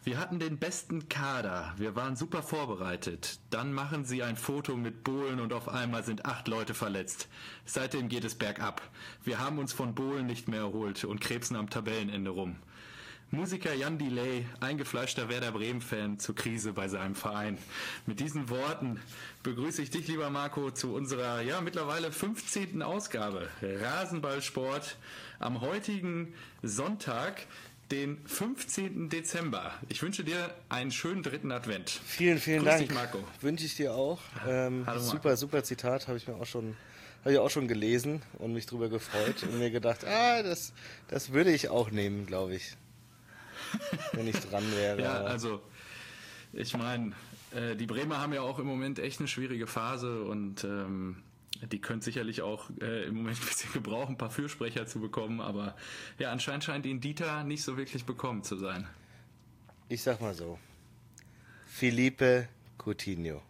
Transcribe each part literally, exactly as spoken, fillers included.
Wir hatten den besten Kader, wir waren super vorbereitet. Dann machen sie ein Foto mit Bohlen und auf einmal sind acht Leute verletzt. Seitdem geht es bergab. Wir haben uns von Bohlen nicht mehr erholt und krebsen am Tabellenende rum. Musiker Jan Delay, eingefleischter Werder Bremen-Fan, zur Krise bei seinem Verein. Mit diesen Worten begrüße ich dich, lieber Marco, zu unserer ja mittlerweile fünfzehnten Ausgabe Rasenballsport am heutigen Sonntag, den fünfzehnten Dezember. Ich wünsche dir einen schönen dritten Advent. Vielen, vielen Grüß Dank. dich, Marco. Wünsche ich dir auch. Ähm, Hallo, Marco. super, super Zitat, habe ich mir auch schon, habe ich auch schon gelesen und mich drüber gefreut und mir gedacht, ah, das, das würde ich auch nehmen, glaube ich, wenn ich dran wäre. Ja, also ich meine, äh, die Bremer haben ja auch im Moment echt eine schwierige Phase und ähm, die können sicherlich auch äh, im Moment ein bisschen gebrauchen, ein paar Fürsprecher zu bekommen, aber ja, anscheinend scheint ihn Dieter nicht so wirklich bekommen zu sein. Ich sag mal so, Felipe Coutinho.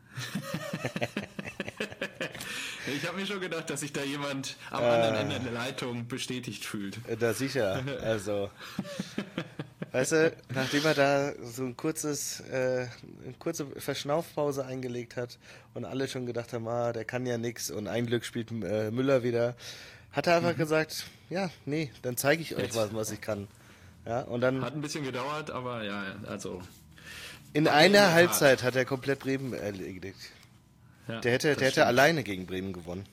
Ich habe mir schon gedacht, dass sich da jemand am äh, anderen Ende der Leitung bestätigt fühlt. Da sicher, also weißt du, nachdem er da so ein kurzes, äh, eine kurze Verschnaufpause eingelegt hat und alle schon gedacht haben, ah, der kann ja nix und ein Glück spielt äh, Müller wieder, hat er einfach mhm. gesagt, ja, nee, dann zeige ich euch was, was ich kann. Ja, und dann hat ein bisschen gedauert, aber ja, also in einer Halbzeit hat er komplett Bremen erledigt. Ja, der hätte, der hätte alleine gegen Bremen gewonnen.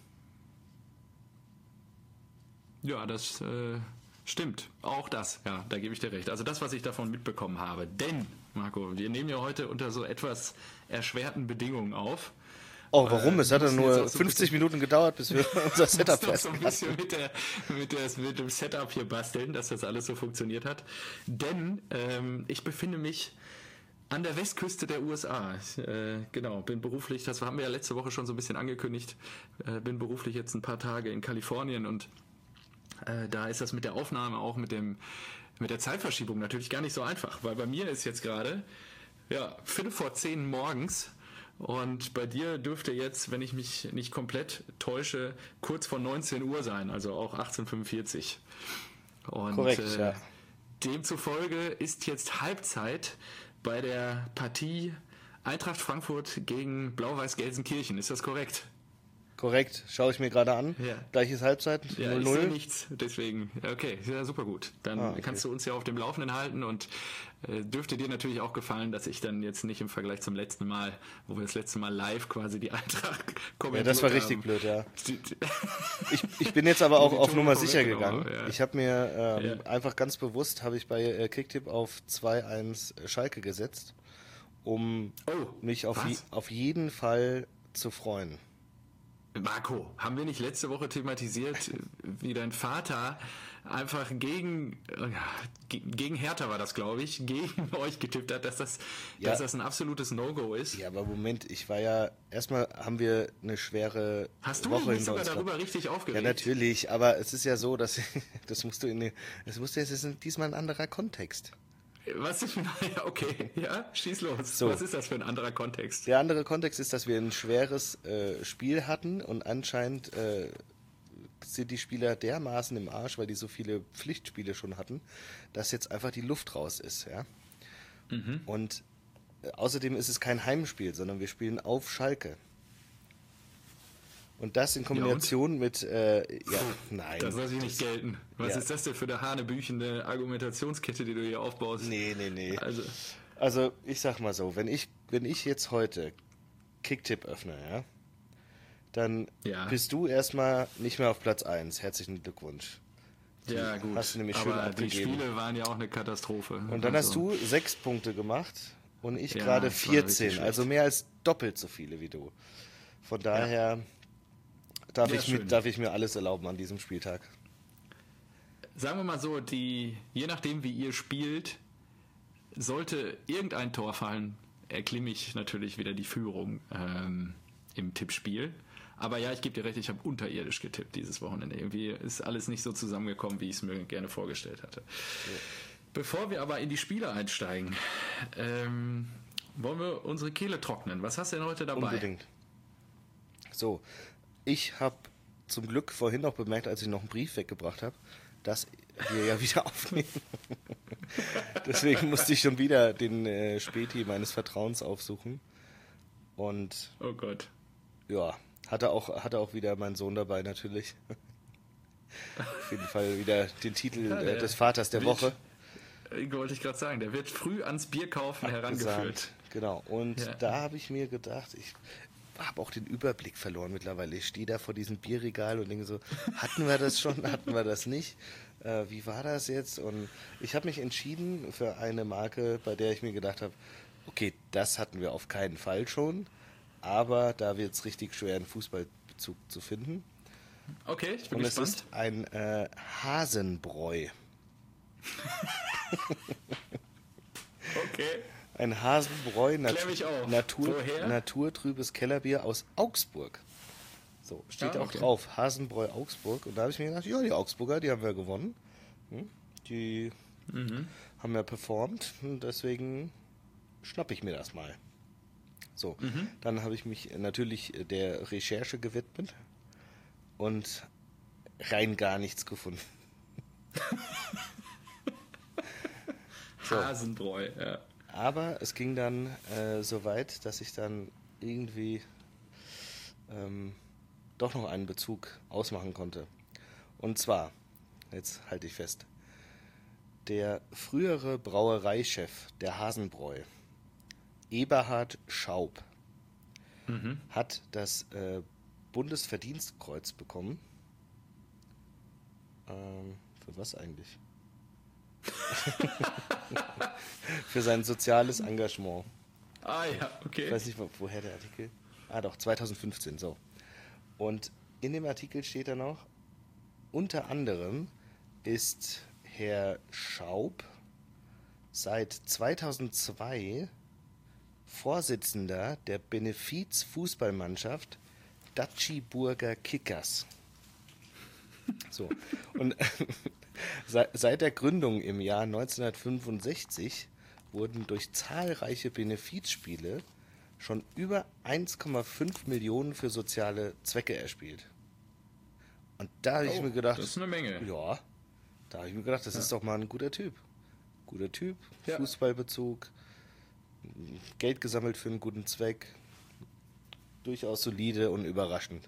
Ja, das äh, stimmt. Auch das, ja, da gebe ich dir recht. Also das, was ich davon mitbekommen habe. Denn, Marco, wir nehmen ja heute unter so etwas erschwerten Bedingungen auf. Oh, warum? Äh, es hat ja nur so fünfzig Minuten gedauert, bis wir unser Setup fest so ein bisschen mit, der, mit, der, mit dem Setup hier basteln, dass das alles so funktioniert hat. Denn ähm, ich befinde mich an der Westküste der U S A. Ich, äh, genau, bin beruflich, das haben wir ja letzte Woche schon so ein bisschen angekündigt, äh, bin beruflich jetzt ein paar Tage in Kalifornien und äh, da ist das mit der Aufnahme auch mit dem mit der Zeitverschiebung natürlich gar nicht so einfach, weil bei mir ist jetzt gerade ja, Viertel vor zehn morgens und bei dir dürfte jetzt, wenn ich mich nicht komplett täusche, kurz vor neunzehn Uhr sein, also auch achtzehn Uhr fünfundvierzig. Und korrekt, äh, ja. Demzufolge ist jetzt Halbzeit bei der Partie Eintracht Frankfurt gegen Blau-Weiß Gelsenkirchen. Ist das korrekt? Korrekt, schaue ich mir gerade an. Ja. Gleiches Halbzeit, ja, null null. Ich sehe nichts, deswegen. Okay, ja, super gut. Dann ah, okay. kannst du uns ja auf dem Laufenden halten und äh, dürfte dir natürlich auch gefallen, dass ich dann jetzt nicht im Vergleich zum letzten Mal, wo wir das letzte Mal live quasi die Eintracht kommentiert haben. Ja, das war haben. richtig blöd, ja. ich, ich bin jetzt aber auch auf Nummer sicher gegangen. Ja. Ich habe mir ähm, ja. einfach ganz bewusst, habe ich bei äh, Kicktipp auf zwei eins Schalke gesetzt, um oh, mich auf, je, auf jeden Fall zu freuen. Marco, haben wir nicht letzte Woche thematisiert, wie dein Vater einfach gegen gegen Hertha war das, glaube ich, gegen euch getippt hat, dass das, ja. dass das ein absolutes No-Go ist? Ja, aber Moment, ich war ja, erstmal haben wir eine schwere Hast du Woche dich sogar darüber richtig aufgeregt? Ja, natürlich, aber es ist ja so, dass das musst du in eine, das musst du jetzt, das ist diesmal ein anderer Kontext. Was ist, ja, okay, ja, schieß los. So. Was ist das für ein anderer Kontext? Der andere Kontext ist, dass wir ein schweres äh, Spiel hatten und anscheinend äh, sind die Spieler dermaßen im Arsch, weil die so viele Pflichtspiele schon hatten, dass jetzt einfach die Luft raus ist, ja. Mhm. Und äh, außerdem ist es kein Heimspiel, sondern wir spielen auf Schalke. Und das in Kombination ja mit, äh, ja, nein. Das lasse ich nicht gelten. Was ja. ist das denn für eine hanebüchende Argumentationskette, die du hier aufbaust? Nee, nee, nee. Also, also ich sag mal so, wenn ich, wenn ich jetzt heute Kicktipp öffne, ja, dann ja. bist du erstmal nicht mehr auf Platz eins. Herzlichen Glückwunsch. Die ja, gut. Hast du nämlich schön aber abgegeben. Die Spiele waren ja auch eine Katastrophe. Und dann also. hast du sechs Punkte gemacht und ich ja, gerade vierzehn. Also mehr als doppelt so viele wie du. Von daher... Ja. Darf, ja, ich mir, darf ich mir alles erlauben an diesem Spieltag? Sagen wir mal so, die, je nachdem wie ihr spielt, sollte irgendein Tor fallen, erklimme ich natürlich wieder die Führung ähm, im Tippspiel. Aber ja, ich gebe dir recht, ich habe unterirdisch getippt dieses Wochenende. Irgendwie ist alles nicht so zusammengekommen, wie ich es mir gerne vorgestellt hatte. Ja. Bevor wir aber in die Spiele einsteigen, ähm, wollen wir unsere Kehle trocknen. Was hast du denn heute dabei? Unbedingt. So, ich habe zum Glück vorhin noch bemerkt, als ich noch einen Brief weggebracht habe, dass wir ja wieder aufnehmen. Deswegen musste ich schon wieder den äh, Späti meines Vertrauens aufsuchen. Und oh Gott. Ja, hatte auch, hatte auch wieder mein Sohn dabei natürlich. Auf jeden Fall wieder den Titel ja, äh, des Vaters der Woche. Wollte ich gerade sagen, der wird früh ans Bierkaufen herangeführt. Genau, und ja. da habe ich mir gedacht, ich habe auch den Überblick verloren mittlerweile. Ich stehe da vor diesem Bierregal und denke so, hatten wir das schon, hatten wir das nicht? Äh, wie war das jetzt? Und ich habe mich entschieden für eine Marke, bei der ich mir gedacht habe, okay, das hatten wir auf keinen Fall schon, aber da wird es richtig schwer, einen Fußballbezug zu finden. Okay, ich bin und gespannt. Und es ist ein äh, Hasenbräu. Okay. Ein Hasenbräu, Nat Natur, Woher? naturtrübes Kellerbier aus Augsburg. So, steht ah, auch okay. drauf, Hasenbräu Augsburg. Und da habe ich mir gedacht, ja, die Augsburger, die haben wir gewonnen. Hm? Die mhm. haben ja performt und deswegen schnappe ich mir das mal. So, mhm. dann habe ich mich natürlich der Recherche gewidmet und rein gar nichts gefunden. so. Hasenbräu, ja. Aber es ging dann äh, so weit, dass ich dann irgendwie ähm, doch noch einen Bezug ausmachen konnte. Und zwar, jetzt halte ich fest, der frühere Brauereichef der Hasenbräu, Eberhard Schaub, mhm. hat das äh, Bundesverdienstkreuz bekommen. Ähm, für was eigentlich? Für sein soziales Engagement. Ah ja, okay. Ich weiß nicht, wo, woher der Artikel... Ah doch, zwanzig fünfzehn, so. Und in dem Artikel steht da noch, unter anderem ist Herr Schaub seit zweitausendzwei Vorsitzender der Benefiz-Fußballmannschaft Datschiburger Kickers. So, und seit der Gründung im Jahr neunzehnhundertfünfundsechzig wurden durch zahlreiche Benefizspiele schon über eins Komma fünf Millionen für soziale Zwecke erspielt. Und da habe ich oh, mir gedacht, das ist eine Menge. Ja, da habe ich mir gedacht, das ja. ist doch mal ein guter Typ. Guter Typ, ja. Fußballbezug, Geld gesammelt für einen guten Zweck, durchaus solide und überraschend.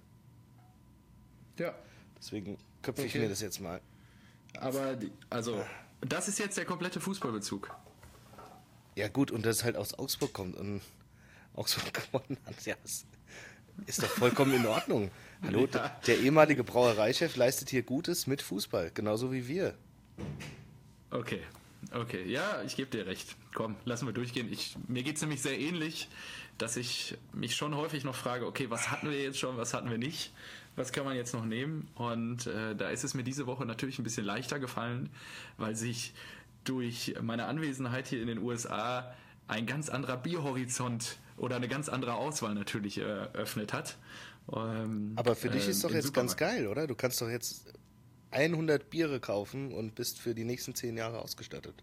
Ja. Deswegen köpfe okay. ich mir das jetzt mal. Aber, die, also, das ist jetzt der komplette Fußballbezug. Ja gut, und dass es halt aus Augsburg kommt und Augsburg gewonnen hat, ja, das ist doch vollkommen in Ordnung. Hallo, ja. der, der ehemalige Brauereichef leistet hier Gutes mit Fußball, genauso wie wir. Okay, okay, ja, ich gebe dir recht. Komm, lassen wir durchgehen. Ich, mir geht es nämlich sehr ähnlich, dass ich mich schon häufig noch frage, okay, was hatten wir jetzt schon, was hatten wir nicht? Was kann man jetzt noch nehmen? Und äh, da ist es mir diese Woche natürlich ein bisschen leichter gefallen, weil sich durch meine Anwesenheit hier in den U S A ein ganz anderer Bierhorizont oder eine ganz andere Auswahl natürlich eröffnet hat. Ähm, Aber für dich äh, ist doch jetzt ganz geil, oder? Du kannst doch jetzt hundert Biere kaufen und bist für die nächsten zehn Jahre ausgestattet.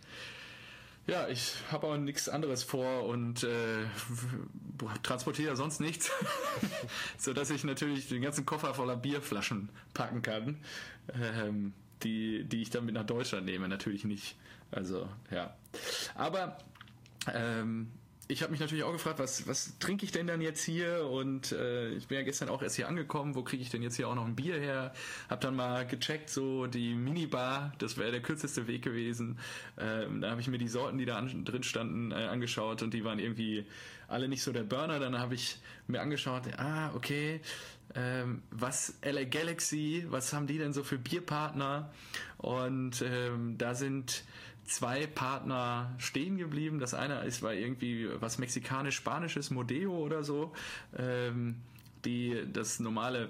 Ja, ich habe auch nichts anderes vor und äh, transportiere sonst nichts, sodass ich natürlich den ganzen Koffer voller Bierflaschen packen kann, ähm, die, die ich dann mit nach Deutschland nehme, natürlich nicht. Also, ja. Aber ähm, ich habe mich natürlich auch gefragt, was, was trinke ich denn dann jetzt hier? Und äh, ich bin ja gestern auch erst hier angekommen, wo kriege ich denn jetzt hier auch noch ein Bier her? Hab dann mal gecheckt, so die Minibar, das wäre der kürzeste Weg gewesen. Ähm, da habe ich mir die Sorten, die da an, drin standen, äh, angeschaut und die waren irgendwie alle nicht so der Burner. Dann habe ich mir angeschaut, ah, okay, ähm, was L A Galaxy, was haben die denn so für Bierpartner? Und ähm, da sind zwei Partner stehen geblieben. Das eine ist war irgendwie was mexikanisch-spanisches, Modeo oder so, ähm, die das normale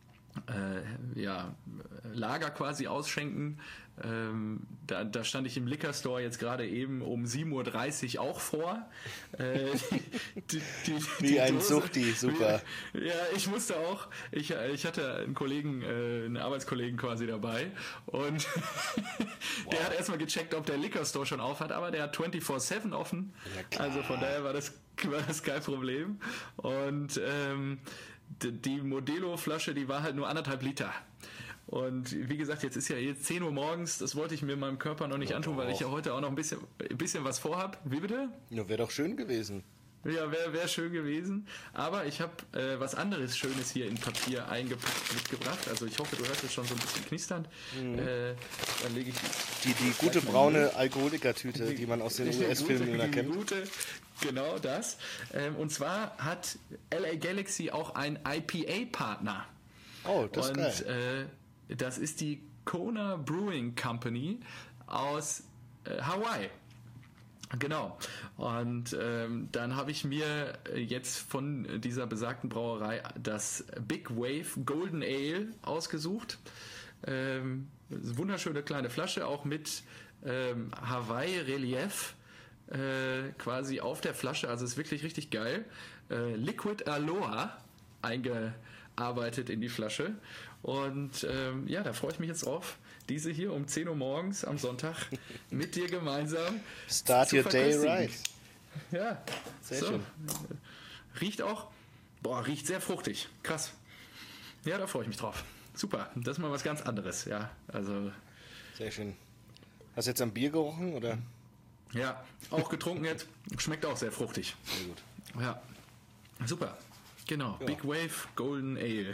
äh, ja, Lager quasi ausschenken. Ähm, da, da stand ich im Liquor Store jetzt gerade eben um sieben Uhr dreißig auch vor. Äh, die, die, die, Wie ein Suchti, super. Ja, ich musste auch, ich, ich hatte einen Kollegen, äh, einen Arbeitskollegen quasi dabei und wow. Der hat erstmal gecheckt, ob der Liquor Store schon auf hat, aber der hat vierundzwanzig sieben offen. Ja, also von daher war das, war das kein Problem. Und ähm, die Modelo-Flasche, die war halt nur anderthalb Liter. Und wie gesagt, jetzt ist ja jetzt zehn Uhr morgens, das wollte ich mir meinem Körper noch nicht Ja, antun, weil auch. ich ja heute auch noch ein bisschen, ein bisschen was vorhab. Wie bitte? Ja, wäre doch schön gewesen. Ja, wäre wär schön gewesen. Aber ich habe äh, was anderes Schönes hier in Papier eingepackt mitgebracht. Also ich hoffe, du hörst es schon so ein bisschen knistern. Mhm. Äh, dann lege ich die, die gute braune Alkoholikertüte, die man aus den U S-Filmen immer kennt. Gute, genau das. Ähm, und zwar hat L A Galaxy auch einen I P A-Partner. Oh, das und, ist geil. Äh, das ist die Kona Brewing Company aus äh, Hawaii. Genau. Und ähm, dann habe ich mir jetzt von dieser besagten Brauerei das Big Wave Golden Ale ausgesucht. Ähm, wunderschöne kleine Flasche, auch mit ähm, Hawaii-Relief äh, quasi auf der Flasche. Also ist wirklich richtig geil. Äh, Liquid Aloha eingearbeitet in die Flasche. Und ähm, ja, da freue ich mich jetzt drauf, diese hier um zehn Uhr morgens am Sonntag mit dir gemeinsam Start zu your day right. Ja, sehr so. schön. Riecht auch, boah, riecht sehr fruchtig. Krass. Ja, da freue ich mich drauf. Super, das ist mal was ganz anderes, ja. Also. Sehr schön. Hast du jetzt am Bier gerochen, oder? Ja, auch getrunken jetzt. Schmeckt auch sehr fruchtig. Sehr gut. Ja, super. Genau, ja. Big Wave Golden Ale.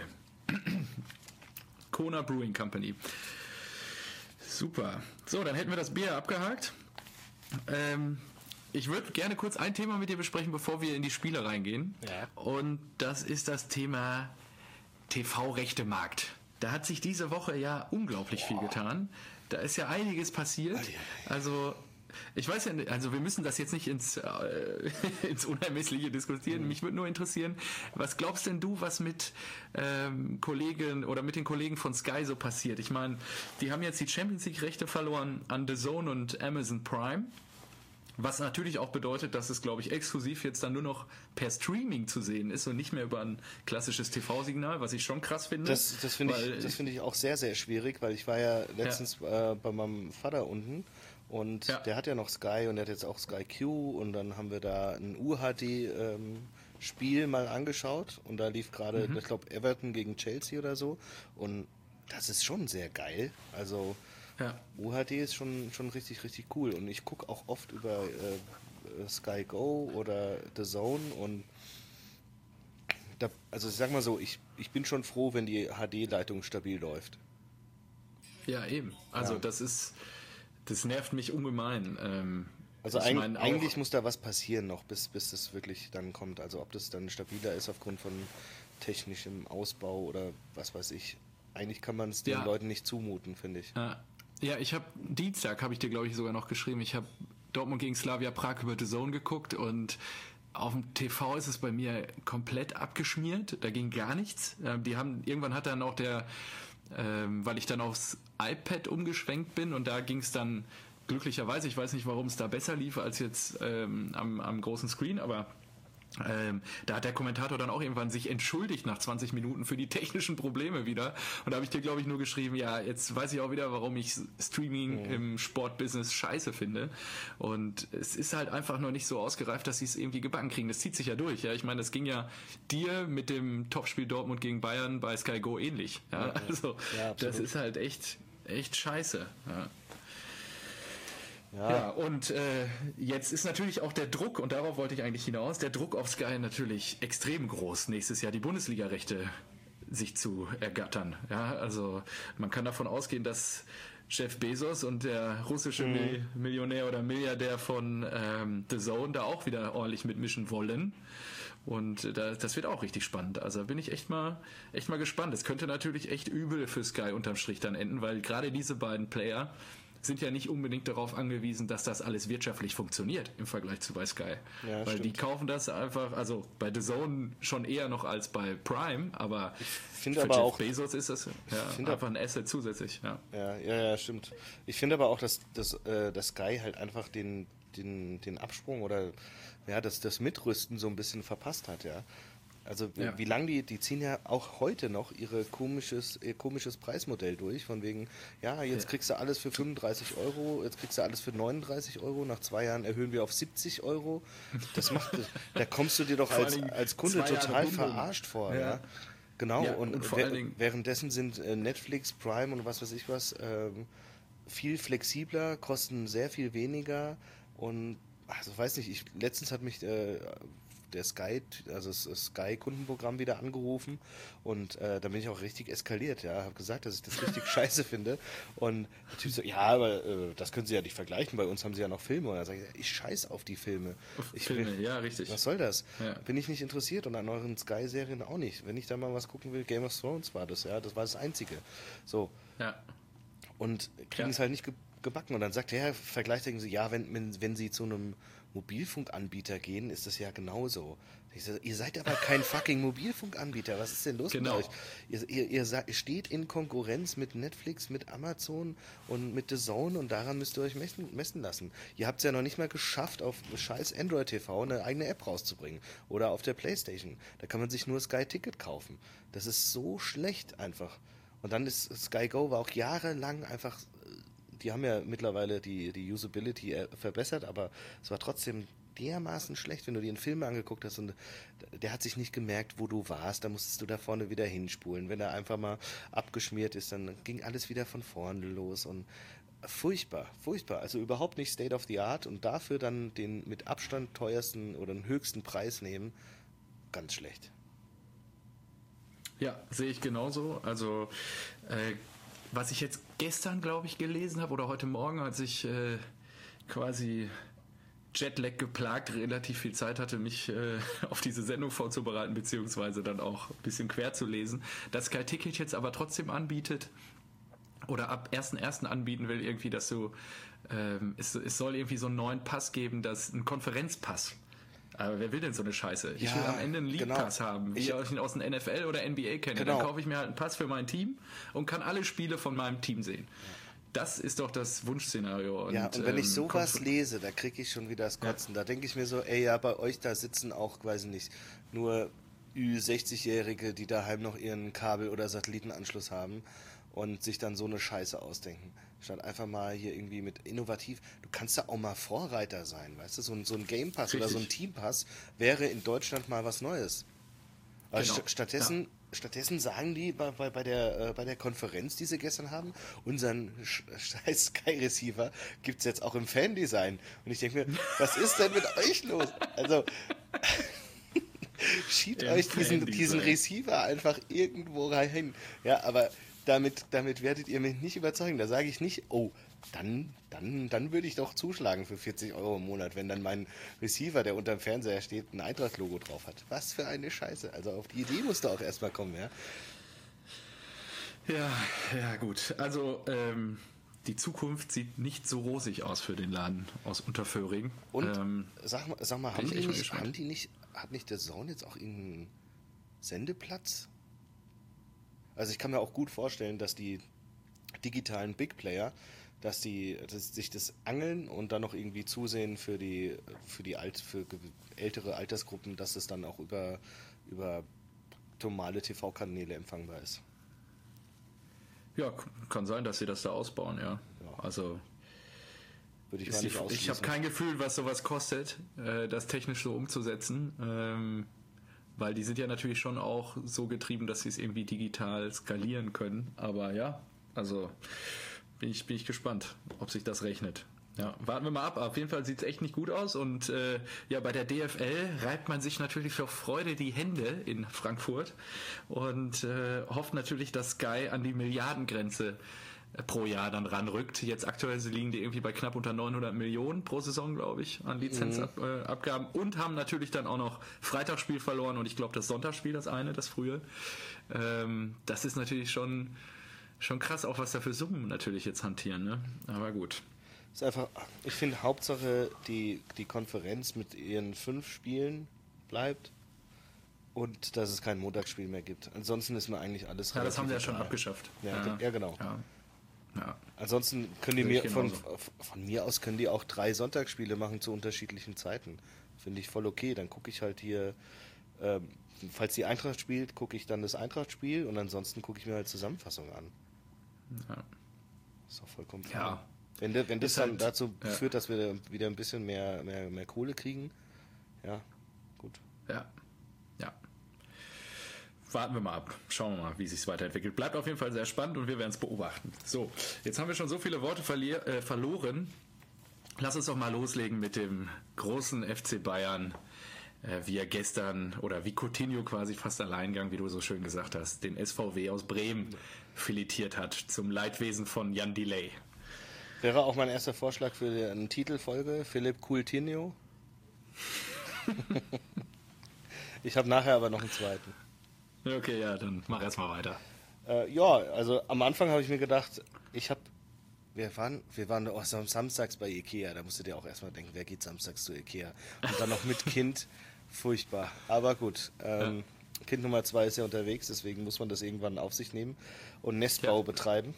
Kona Brewing Company. Super. So, dann hätten wir das Bier abgehakt. Ähm, ich würde gerne kurz ein Thema mit dir besprechen, bevor wir in die Spiele reingehen. Ja. Und das ist das Thema T V-Rechte-Markt. Da hat sich diese Woche ja unglaublich viel getan. Da ist ja einiges passiert. Also ich weiß ja, also wir müssen das jetzt nicht ins, äh, ins Unermessliche diskutieren. Mhm. Mich würde nur interessieren, was glaubst denn du, was mit ähm, Kollegen oder mit den Kollegen von Sky so passiert? Ich meine, die haben jetzt die Champions League Rechte verloren an D A Z N und Amazon Prime. Was natürlich auch bedeutet, dass es, glaube ich, exklusiv jetzt dann nur noch per Streaming zu sehen ist und nicht mehr über ein klassisches T V-Signal, was ich schon krass finde. Das, das finde ich, das finde ich auch sehr, sehr schwierig, weil ich war ja letztens ja. Äh, bei meinem Vater unten und ja. der hat ja noch Sky und der hat jetzt auch Sky Q und dann haben wir da ein U H D-Spiel ähm, mal angeschaut und da lief gerade, mhm. ich glaube, Everton gegen Chelsea oder so und das ist schon sehr geil. Also ja. U H D ist schon, schon richtig, richtig cool. Und ich gucke auch oft über äh, Sky Go oder The Zone und da, also ich sag mal so, ich, ich bin schon froh, wenn die H D-Leitung stabil läuft. Ja, eben. Also ja. das ist, das nervt mich ungemein. Ähm, also eig- mein, eigentlich muss da was passieren noch, bis, bis das wirklich dann kommt. Also ob das dann stabiler ist aufgrund von technischem Ausbau oder was weiß ich. Eigentlich kann man es den ja. Leuten nicht zumuten, finde ich. Ja. Ja, ich habe Dienstag, habe ich dir, glaube ich, sogar noch geschrieben, ich habe Dortmund gegen Slavia Prag über The Zone geguckt und auf dem T V ist es bei mir komplett abgeschmiert, da ging gar nichts. Die haben, irgendwann hat dann auch der, ähm, weil ich dann aufs iPad umgeschwenkt bin und da ging es dann glücklicherweise, ich weiß nicht, warum es da besser lief als jetzt ähm, am, am großen Screen, aber Ähm, da hat der Kommentator dann auch irgendwann sich entschuldigt nach zwanzig Minuten für die technischen Probleme wieder. Und da habe ich dir, glaube ich, nur geschrieben, ja, jetzt weiß ich auch wieder, warum ich Streaming mhm. im Sportbusiness scheiße finde. Und es ist halt einfach noch nicht so ausgereift, dass sie es irgendwie gebacken kriegen. Das zieht sich ja durch. Ja, ich meine, das ging ja dir mit dem Topspiel Dortmund gegen Bayern bei Sky Go ähnlich. Ja, ja. Also ja, das ist halt echt, echt scheiße. Ja. Ja. ja, und äh, jetzt ist natürlich auch der Druck, und darauf wollte ich eigentlich hinaus, der Druck auf Sky natürlich extrem groß, nächstes Jahr die Bundesliga-Rechte sich zu ergattern. Ja, also man kann davon ausgehen, dass Jeff Bezos und der russische mhm. Millionär oder Milliardär von ähm, The Zone da auch wieder ordentlich mitmischen wollen. Und da, das wird auch richtig spannend. Also bin ich echt mal, echt mal gespannt. Es könnte natürlich echt übel für Sky unterm Strich dann enden, weil gerade diese beiden Player sind ja nicht unbedingt darauf angewiesen, dass das alles wirtschaftlich funktioniert im Vergleich zu bei Sky. Ja, weil stimmt. Die kaufen das einfach, also bei The Zone schon eher noch als bei Prime, aber ich finde für aber Jeff auch, Bezos ist das ja, einfach ein Asset zusätzlich. Ja, ja, ja, ja stimmt. Ich finde aber auch, dass, dass, äh, dass Sky halt einfach den, den, den Absprung oder ja, das, das Mitrüsten so ein bisschen verpasst hat, ja. Also ja. wie lange die, die ziehen ja auch heute noch ihre komisches, ihr komisches Preismodell durch, von wegen, ja, jetzt ja. kriegst du alles für fünfunddreißig Euro, jetzt kriegst du alles für neununddreißig Euro, nach zwei Jahren erhöhen wir auf siebzig Euro. Das macht, da kommst du dir doch als, als Kunde total verarscht vor, ja. ja. Genau, Ja, und, und vor wär- allen Dingen, währenddessen sind äh, Netflix, Prime und was weiß ich was ähm, viel flexibler, kosten sehr viel weniger und also weiß nicht, ich letztens hat mich äh, der Sky, also das das Sky-Kundenprogramm wieder angerufen und äh, da bin ich auch richtig eskaliert, ja, habe gesagt, dass ich das richtig scheiße finde und der Typ so, ja, aber äh, das können Sie ja nicht vergleichen, bei uns haben Sie ja noch Filme und dann sage ich, ich scheiß auf die Filme. Ich will, Filme, ja, richtig. was soll das? Ja. Bin ich nicht interessiert und an euren Sky-Serien auch nicht. Wenn ich da mal was gucken will, Game of Thrones war das, ja, das war das Einzige. So, Ja, und kriegen Ja. es halt nicht ge gebacken. Und dann sagt er, vergleicht irgendwie so, ja, wenn, wenn, wenn sie zu einem Mobilfunkanbieter gehen, ist das ja genauso. Ich so, ihr seid aber kein fucking Mobilfunkanbieter. Was ist denn los Genau. mit euch? Ihr, ihr, ihr sa- steht in Konkurrenz mit Netflix, mit Amazon und mit The Zone und daran müsst ihr euch messen, messen lassen. Ihr habt es ja noch nicht mal geschafft, auf scheiß Android T V eine eigene App rauszubringen. Oder auf der Playstation. Da kann man sich nur Sky Ticket kaufen. Das ist so schlecht einfach. Und dann ist Sky Go war auch jahrelang einfach, die haben ja mittlerweile die, die Usability äh, verbessert, aber es war trotzdem dermaßen schlecht, wenn du dir einen Film angeguckt hast und der hat sich nicht gemerkt, wo du warst, da musstest du da vorne wieder hinspulen. Wenn er einfach mal abgeschmiert ist, dann ging alles wieder von vorne los und furchtbar, furchtbar. Also überhaupt nicht State of the Art und dafür dann den mit Abstand teuersten oder den höchsten Preis nehmen, ganz schlecht. ja, sehe ich genauso. Also, äh, was ich jetzt gestern, glaube ich, gelesen habe oder heute Morgen, als ich äh, quasi Jetlag geplagt relativ viel Zeit hatte, mich äh, auf diese Sendung vorzubereiten, beziehungsweise dann auch ein bisschen quer zu lesen, dass Sky Ticket jetzt aber trotzdem anbietet oder ab ersten ersten anbieten will, irgendwie, dass du, ähm, es, es soll irgendwie so einen neuen Pass geben, das ein Konferenzpass. Aber wer will denn so eine Scheiße? Ich Ja, will am Ende einen League genau. Pass haben, wie Ich- ich ihn aus dem N F L oder N B A kenne. Genau. Dann kaufe ich mir halt einen Pass für mein Team und kann alle Spiele von meinem Team sehen. Das ist doch das Wunschszenario. Und, Ja, und wenn ich ähm, sowas kommt- lese, da kriege ich schon wieder das Kotzen. Da denke ich mir so, ey, ja, bei euch da sitzen auch, weiß ich nicht, nur Ü sechzig-Jährige, die daheim noch ihren Kabel- oder Satellitenanschluss haben und sich dann so eine Scheiße ausdenken. Statt einfach mal hier irgendwie mit innovativ, du kannst da auch mal Vorreiter sein, weißt du, so ein, so ein Game Pass oder so ein Richtig. Team Pass wäre in Deutschland mal was Neues. Aber Genau. st stattdessen, stattdessen sagen die bei, bei, bei, der, äh, bei der Konferenz, die sie gestern haben, unseren sch- scheiß Sky Receiver gibt es jetzt auch im Fandesign. Und ich denke mir, was ist denn mit euch los? Also, schiebt Im euch diesen, Fandesign. diesen Receiver einfach irgendwo rein. Ja, aber damit, damit werdet ihr mich nicht überzeugen. Da sage ich nicht, oh, dann, dann, dann würde ich doch zuschlagen für vierzig Euro im Monat, wenn dann mein Receiver, der unterm Fernseher steht, ein Eintracht-Logo drauf hat. Was für eine Scheiße. Also auf die Idee musst du auch erstmal kommen, ja. Ja, ja, gut. Also, ähm, die Zukunft sieht nicht so rosig aus für den Laden aus Unterföhring. Und ähm, sag mal, sag mal, bin haben ich die, echt mal nicht, gespannt. haben die nicht, hat nicht der Zone jetzt auch irgendeinen Sendeplatz? Also ich kann mir auch gut vorstellen, dass die digitalen Big Player, dass die dass sich das angeln und dann noch irgendwie zusehen für die für die alt für ge- ältere Altersgruppen, dass es dann auch über über normale T V-Kanäle empfangbar ist. ja, k- kann sein, dass sie das da ausbauen, ja. Ja. Also, Würde ich ist mal die, nicht ich ausschließen. habe kein Gefühl, was sowas kostet, äh, das technisch so umzusetzen. Ähm, weil die sind ja natürlich schon auch so getrieben, dass sie es irgendwie digital skalieren können. Aber ja, also bin ich, bin ich gespannt, ob sich das rechnet. Ja, warten wir mal ab. Auf jeden Fall sieht es echt nicht gut aus. Und äh, ja, bei der D F L reibt man sich natürlich vor Freude die Hände in Frankfurt und äh, hofft natürlich, dass Sky an die Milliardengrenze äh, pro Jahr dann ranrückt. Jetzt aktuell liegen die irgendwie bei knapp unter neunhundert Millionen pro Saison, glaube ich, an Lizenzabgaben. Äh, und haben natürlich dann auch noch Freitagsspiel verloren und ich glaube das Sonntagsspiel, das eine, das frühe. Ähm, das ist natürlich schon, schon krass, auch was da für Summen natürlich jetzt hantieren. Ne? Aber gut. Ist einfach, ich finde Hauptsache die, die Konferenz mit ihren fünf Spielen bleibt und dass es kein Montagsspiel mehr gibt. Ansonsten ist mir eigentlich alles Ja, das haben sie ja relativ schon egal. abgeschafft. Ja, ja, genau. Ja. Ja. Ansonsten können die Sehe mir ich von, genauso. von mir aus können die auch drei Sonntagsspiele machen zu unterschiedlichen Zeiten. Finde ich voll okay. Dann gucke ich halt hier, ähm, falls die Eintracht spielt, gucke ich dann das Eintracht-Spiel und ansonsten gucke ich mir halt Zusammenfassungen an. Ja. Ist doch vollkommen fein. Ja. Wenn, de- wenn das Ist dann halt- dazu ja. führt, dass wir wieder ein bisschen mehr, mehr, mehr Kohle kriegen, ja, gut. Ja. Ja. warten wir mal ab. Schauen wir mal, wie sich weiterentwickelt. Bleibt auf jeden Fall sehr spannend und wir werden es beobachten. So, jetzt haben wir schon so viele Worte verlier- äh, verloren. Lass uns doch mal loslegen mit dem großen F C Bayern, äh, wie er gestern oder wie Coutinho quasi fast Alleingang, wie du so schön gesagt hast, den S V W aus Bremen filetiert hat zum Leidwesen von Jan Delay. Wäre auch mein erster Vorschlag für eine Titelfolge, Philipp Coutinho. Ich habe nachher aber noch einen zweiten. Okay, ja, dann mach erst mal weiter. Äh, ja, also am Anfang habe ich mir gedacht, ich habe, wir waren, wir waren auch so samstags bei Ikea, da musst du dir auch erstmal denken, wer geht samstags zu Ikea? Und dann noch mit Kind, furchtbar. Aber gut, ähm, ja. Kind Nummer zwei ist ja unterwegs, deswegen muss man das irgendwann auf sich nehmen und Nestbau ja. betreiben.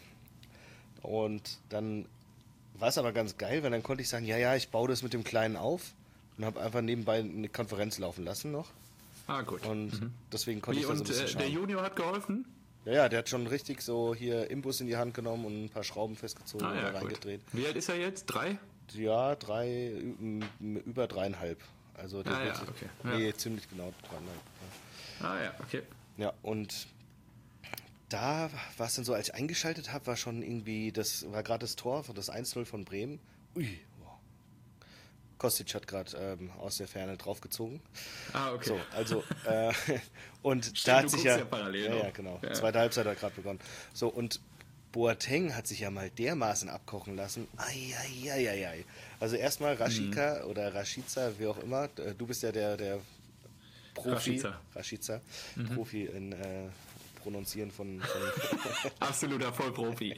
Und dann war es aber ganz geil, weil dann konnte ich sagen, ja, ja, ich baue das mit dem Kleinen auf und habe einfach nebenbei eine Konferenz laufen lassen noch. Ah, gut. Und mhm. deswegen konnte Wie, ich das und, so ein bisschen äh, schauen. Der Junior hat geholfen? Ja, ja, der hat schon richtig so hier Imbus in die Hand genommen und ein paar Schrauben festgezogen ah, ja, oder reingedreht. Wie alt ist er jetzt? Drei? Ja, drei, über dreieinhalb. Also der ah, wird, ja, okay. Nee, ja. ziemlich genau dreieinhalb. Ja. Ah ja, okay. Ja, und da war es dann so, als ich eingeschaltet habe, war schon irgendwie, das war gerade das Tor, das eins null von Bremen. Ui, wow. Kostic hat gerade ähm, aus der Ferne draufgezogen. Ah, okay. So, also, äh, und Stimmt, da hat sich ja, ja, parallel ja, ja, genau, ja. zweite Halbzeit hat gerade begonnen. So, und Boateng hat sich ja mal dermaßen abkochen lassen. Eieieiei. Also erstmal Rashica mhm. oder Rashica, wie auch immer. Du bist ja der, der Profi, Rashica, Rashica, mhm. Profi in äh, Pronunzieren von, von absoluter Vollprofi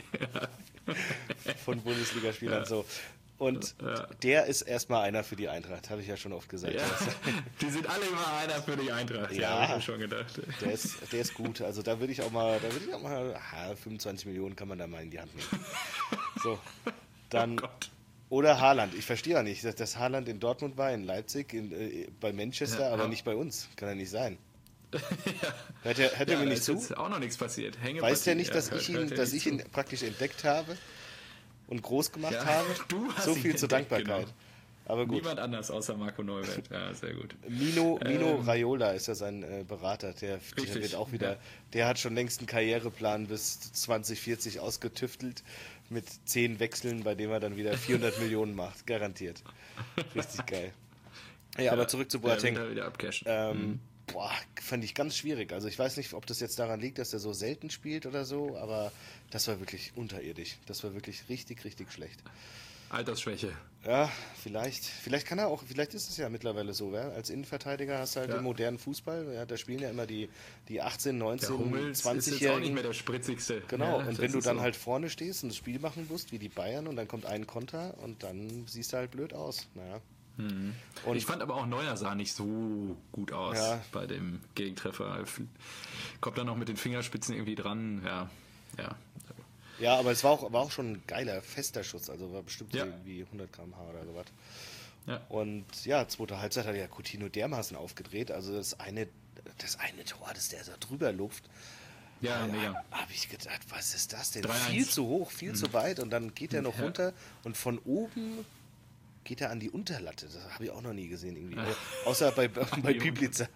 von Bundesligaspielern. Ja. So. Und ja. der ist erstmal einer für die Eintracht, habe ich ja schon oft gesagt. Ja. Die sind alle immer einer für die Eintracht, ja, ja, habe ich mir schon gedacht. Der ist, der ist gut. Also da würde ich auch mal, da würde ich auch mal, aha, fünfundzwanzig Millionen kann man da mal in die Hand nehmen. So, dann oh oder Haaland. Ich verstehe ja nicht, dass, dass Haaland in Dortmund war, in Leipzig, in, äh, bei Manchester, ja, aber ja. nicht bei uns. Kann ja nicht sein. ja. Hört er, hört ja, er mir nicht ist zu? Jetzt auch noch nichts passiert. Weiß der nicht, dass ja, ich ihn, dass ich ihn praktisch entdeckt habe und groß gemacht ja, habe? Du hast so viel ihn zur entdeckt, Dankbarkeit. Genau. Aber gut. Niemand anders außer Marco Neuwelt. Ja, sehr gut. Mino, Mino ähm, Raiola ist ja sein äh, Berater. Der, der wird auch wieder. Ja. Der hat schon längst einen Karriereplan bis zwanzig vierzig ausgetüftelt mit zehn Wechseln, bei dem er dann wieder vierhundert Millionen macht. Garantiert. Richtig geil. Ja, ja, aber zurück zu Boateng. Wieder abcashen. Ähm, mhm. Boah, fand ich ganz schwierig. Also ich weiß nicht, ob das jetzt daran liegt, dass er so selten spielt oder so, aber das war wirklich unterirdisch. Das war wirklich richtig, richtig schlecht. Altersschwäche. Ja, vielleicht. Vielleicht kann er auch, vielleicht ist es ja mittlerweile so, ja? Als Innenverteidiger hast du halt ja. den modernen Fußball, ja, da spielen ja immer die, die achtzehn, neunzehn, zwanzigjährigen. Ist jetzt auch nicht mehr der spritzigste. Genau, ja, und wenn du dann so. halt vorne stehst und das Spiel machen musst, wie die Bayern, und dann kommt ein Konter und dann siehst du halt blöd aus. Naja. Hm. Und ich fand aber auch Neuer sah nicht so gut aus ja. bei dem Gegentreffer. Kommt dann noch mit den Fingerspitzen irgendwie dran, ja, ja. Ja, aber es war auch, war auch schon ein geiler, fester Schuss, also war bestimmt ja. irgendwie hundert Kilometer pro Stunde oder sowas. Ja. Und ja, zweite Halbzeit hat ja Coutinho dermaßen aufgedreht, also das eine, das eine Tor, das der so drüber luft, ja, mega. Habe ich gedacht, was ist das denn? drei eins Viel zu hoch, viel mhm. zu weit und dann geht er noch ja. runter und von oben geht er an die Unterlatte. Das habe ich auch noch nie gesehen irgendwie. Ja. Außer bei, bei Piblica.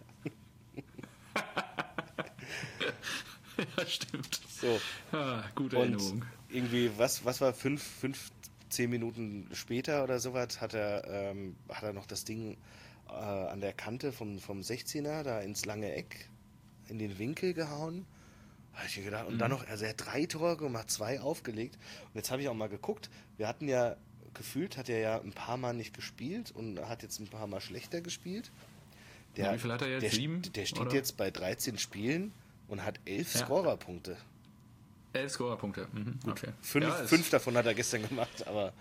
Ja, stimmt. So. Ah, gute und Erinnerung. Irgendwie, was, was war fünf, fünf, zehn Minuten später oder sowas, hat er, ähm, hat er noch das Ding äh, an der Kante vom, vom sechzehner da ins lange Eck in den Winkel gehauen. Habe ich mir gedacht. Und mhm. dann noch, also er hat drei Tore gemacht, zwei aufgelegt. Und jetzt habe ich auch mal geguckt, wir hatten ja gefühlt, hat er ja ein paar Mal nicht gespielt und hat jetzt ein paar Mal schlechter gespielt. Der, ja, wie viel hat er jetzt? Der, Sieben? Der steht oder? jetzt bei dreizehn Spielen und hat elf ja. Scorerpunkte. Elf Scorerpunkte. Mhm. Gut, okay. fünf, ja, fünf davon hat er gestern gemacht, aber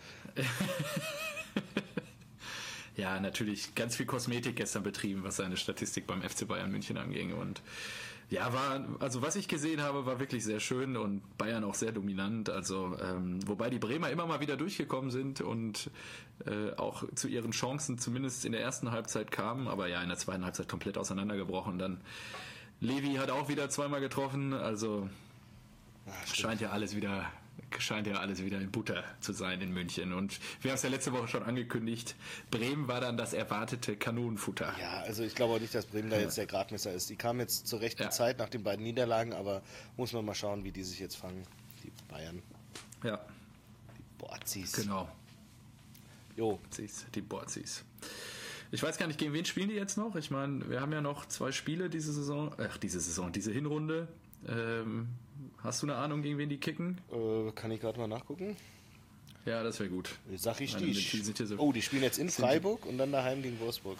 ja, natürlich ganz viel Kosmetik gestern betrieben, was seine Statistik beim F C Bayern München anging. Und ja, war, also was ich gesehen habe, war wirklich sehr schön und Bayern auch sehr dominant. Also, ähm, wobei die Bremer immer mal wieder durchgekommen sind und äh, auch zu ihren Chancen zumindest in der ersten Halbzeit kamen, aber ja, in der zweiten Halbzeit komplett auseinandergebrochen. Dann Levi hat auch wieder zweimal getroffen, also Ach, scheint ja alles wieder scheint ja alles wieder in Butter zu sein in München. Und wir haben es ja letzte Woche schon angekündigt, Bremen war dann das erwartete Kanonenfutter. Ja, also ich glaube auch nicht, dass Bremen da jetzt der Gradmesser ist. Die kamen jetzt zur rechten Ja. Zeit nach den beiden Niederlagen, aber muss man mal schauen, wie die sich jetzt fangen, die Bayern. Ja, Die Borzis. genau. Jo. Die Borzis. Ich weiß gar nicht, gegen wen spielen die jetzt noch? Ich meine, wir haben ja noch zwei Spiele diese Saison, ach, diese Saison, diese Hinrunde. Ähm, hast du eine Ahnung, gegen wen die kicken? Äh, kann ich gerade mal nachgucken? Ja, das wäre gut. Sag ich Meine, die. die sind hier so- Oh, die spielen jetzt in Freiburg und dann daheim gegen Wolfsburg.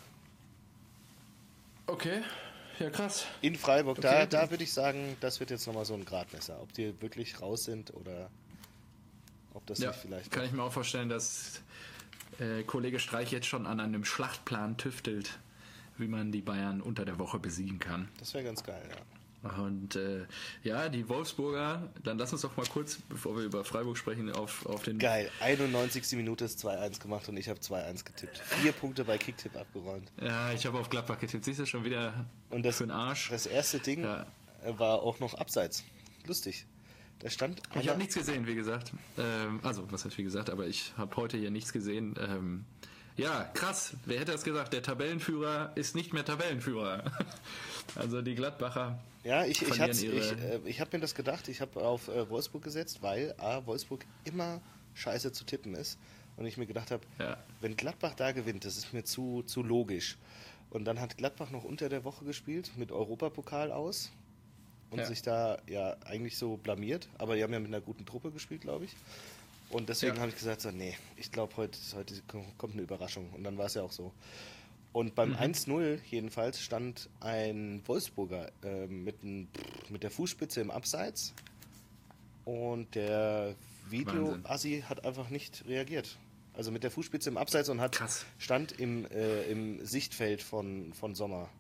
Okay, ja krass. In Freiburg, Okay. da, da würde ich sagen, das wird jetzt nochmal so ein Gradmesser. Ob die wirklich raus sind oder ob das Ja, nicht vielleicht... kann ich mir auch vorstellen, dass äh, Kollege Streich jetzt schon an einem Schlachtplan tüftelt, wie man die Bayern unter der Woche besiegen kann. Das wäre ganz geil, ja. Und äh, ja, die Wolfsburger, dann lass uns doch mal kurz, bevor wir über Freiburg sprechen, auf, auf den... Geil, einundneunzigste Minute ist zwei eins gemacht und ich habe zwei eins getippt. Vier Punkte bei Kicktipp abgeräumt. Ja, ich habe auf Gladbach getippt. Siehst du, schon wieder Und das, für den Arsch. das erste Ding Ja. war auch noch abseits. Lustig. Da stand... Ich Anna- habe nichts gesehen, wie gesagt. Ähm, also, was heißt wie gesagt, aber ich habe heute hier nichts gesehen. Ähm, ja, krass. Wer hätte das gesagt? Der Tabellenführer ist nicht mehr Tabellenführer. Also die Gladbacher Ja, ich, ich, verlieren hat's- ihre... ich, äh, ich habe mir das gedacht. Ich habe auf äh, Wolfsburg gesetzt, weil A, Wolfsburg immer scheiße zu tippen ist. Und ich mir gedacht habe, Ja. wenn Gladbach da gewinnt, das ist mir zu, zu logisch. Und dann hat Gladbach noch unter der Woche gespielt, mit Europapokal aus. Und Ja. sich da ja eigentlich so blamiert. Aber die haben ja mit einer guten Truppe gespielt, glaube ich. Und deswegen Ja. habe ich gesagt, so, nee, ich glaube, heute, heute kommt eine Überraschung. Und dann war es ja auch so. Und beim Mhm. eins null jedenfalls stand ein Wolfsburger äh, mit, n- mit der Fußspitze im Abseits. Und der Video-Assi hat einfach nicht reagiert. Also mit der Fußspitze im Abseits und hat Krass. stand im, äh, im Sichtfeld von, von Sommer.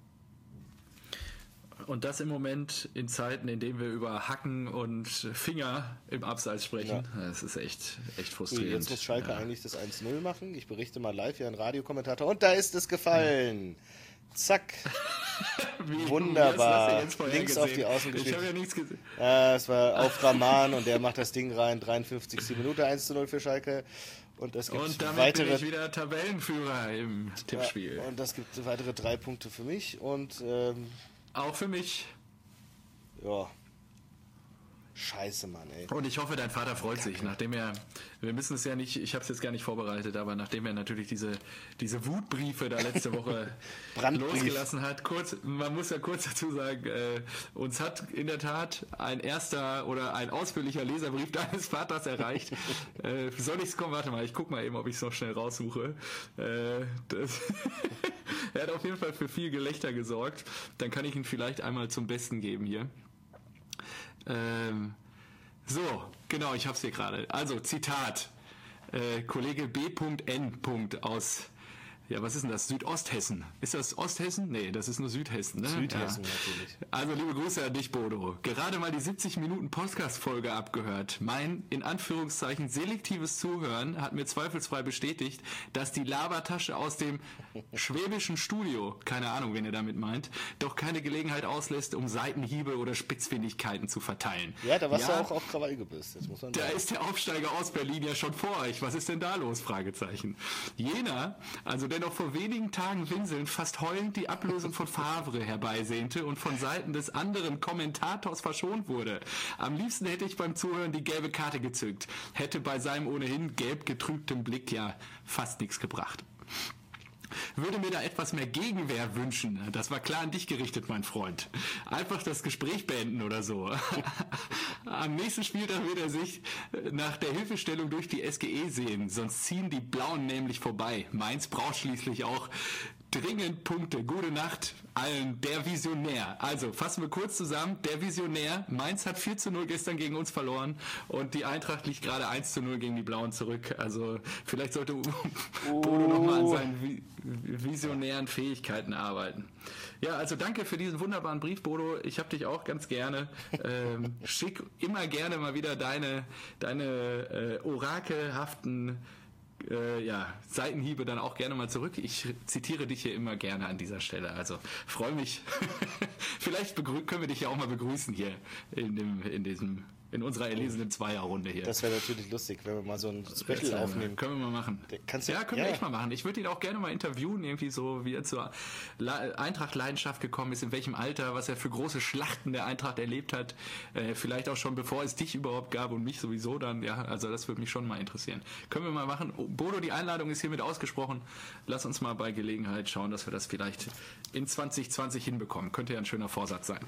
Und das im Moment in Zeiten, in denen wir über Hacken und Finger im Abseits sprechen. Das ist echt, echt So, frustrierend. jetzt muss Schalke ja. eigentlich das eins null machen. Ich berichte mal live hier ein Radiokommentator. Und da ist es gefallen. Zack. Wie, Wunderbar. wie hast du das denn jetzt vorher Links gesehen? auf die Außen Ich gespielt. habe ja nichts gesehen. Ja, es war auf Rahman und der macht das Ding rein. dreiundfünfzigste Minute eins zu null für Schalke. Und es gibt Und damit weitere, bin ich wieder Tabellenführer im Tippspiel. ja, und das gibt weitere drei Punkte für mich. Und ähm, Auch für mich. ja. Scheiße, Mann, ey. Und ich hoffe, dein Vater freut sich, nachdem er, wir müssen es ja nicht, ich habe es jetzt gar nicht vorbereitet, aber nachdem er natürlich diese, diese Wutbriefe da letzte Woche Brandbrief. losgelassen hat, kurz, man muss ja kurz dazu sagen, äh, uns hat in der Tat ein erster oder ein ausführlicher Leserbrief deines Vaters erreicht. äh, soll ich's kommen? Warte mal, ich guck mal eben, ob ich es noch schnell raussuche. Äh, das er hat auf jeden Fall für viel Gelächter gesorgt. Dann kann ich ihn vielleicht einmal zum Besten geben hier. Ähm, so, genau, ich hab's hier gerade. Also, Zitat. Äh, Kollege B N aus, ja, was ist denn das? Südosthessen. Ist das Osthessen? Nee, das ist nur Südhessen, ne? Südhessen ja. natürlich. Also, liebe Grüße an dich, Bodo. Gerade mal die siebzig Minuten Podcast-Folge abgehört. Mein, in Anführungszeichen, selektives Zuhören hat mir zweifelsfrei bestätigt, dass die Labertasche aus dem schwäbischen Studio, keine Ahnung, wen ihr damit meint, doch keine Gelegenheit auslässt, um Seitenhiebe oder Spitzfindigkeiten zu verteilen. Ja, da warst du auch auf Krawall gebürstet, muss man Da sagen. ist der Aufsteiger aus Berlin ja schon vor euch. Was ist denn da los? Fragezeichen. Jener, also der noch vor wenigen Tagen winselnd, fast heulend die Ablösung von Favre herbeisehnte und von Seiten des anderen Kommentators verschont wurde. Am liebsten hätte ich beim Zuhören die gelbe Karte gezückt. Hätte bei seinem ohnehin gelb getrübten Blick ja fast nichts gebracht. Würde mir da etwas mehr Gegenwehr wünschen. Das war klar an dich gerichtet, mein Freund. Einfach das Gespräch beenden oder so. Am nächsten Spieltag wird er sich nach der Hilfestellung durch die S G E sehen, sonst ziehen die Blauen nämlich vorbei. Mainz braucht schließlich auch dringend Punkte. Gute Nacht allen, der Visionär. Also, fassen wir kurz zusammen. Der Visionär. Mainz hat vier zu null gestern gegen uns verloren und die Eintracht liegt gerade eins zu null gegen die Blauen zurück. Also, vielleicht sollte Bodo nochmal an seinen vi- visionären Fähigkeiten arbeiten. Ja, also danke für diesen wunderbaren Brief, Bodo. Ich habe dich auch ganz gerne. Ähm, schick immer gerne mal wieder deine, deine äh, orakelhaften Äh, ja, Seitenhiebe dann auch gerne mal zurück. Ich zitiere dich hier immer gerne an dieser Stelle. Also freue mich. Vielleicht begrü- können wir dich ja auch mal begrüßen hier in dem in diesem In unserer erlesenen Zweierrunde hier. Das wäre natürlich lustig, wenn wir mal so ein Special äh, aufnehmen. Können wir mal machen. Kannst du, ja, können ja. wir echt mal machen. Ich würde ihn auch gerne mal interviewen, irgendwie so, wie er zur Eintracht-Leidenschaft gekommen ist, in welchem Alter, was er für große Schlachten der Eintracht erlebt hat. Äh, vielleicht auch schon bevor es dich überhaupt gab und mich sowieso dann. Ja, also das würde mich schon mal interessieren. Können wir mal machen. Bodo, die Einladung ist hiermit ausgesprochen. Lass uns mal bei Gelegenheit schauen, dass wir das vielleicht in zwanzig zwanzig hinbekommen. Könnte ja ein schöner Vorsatz sein.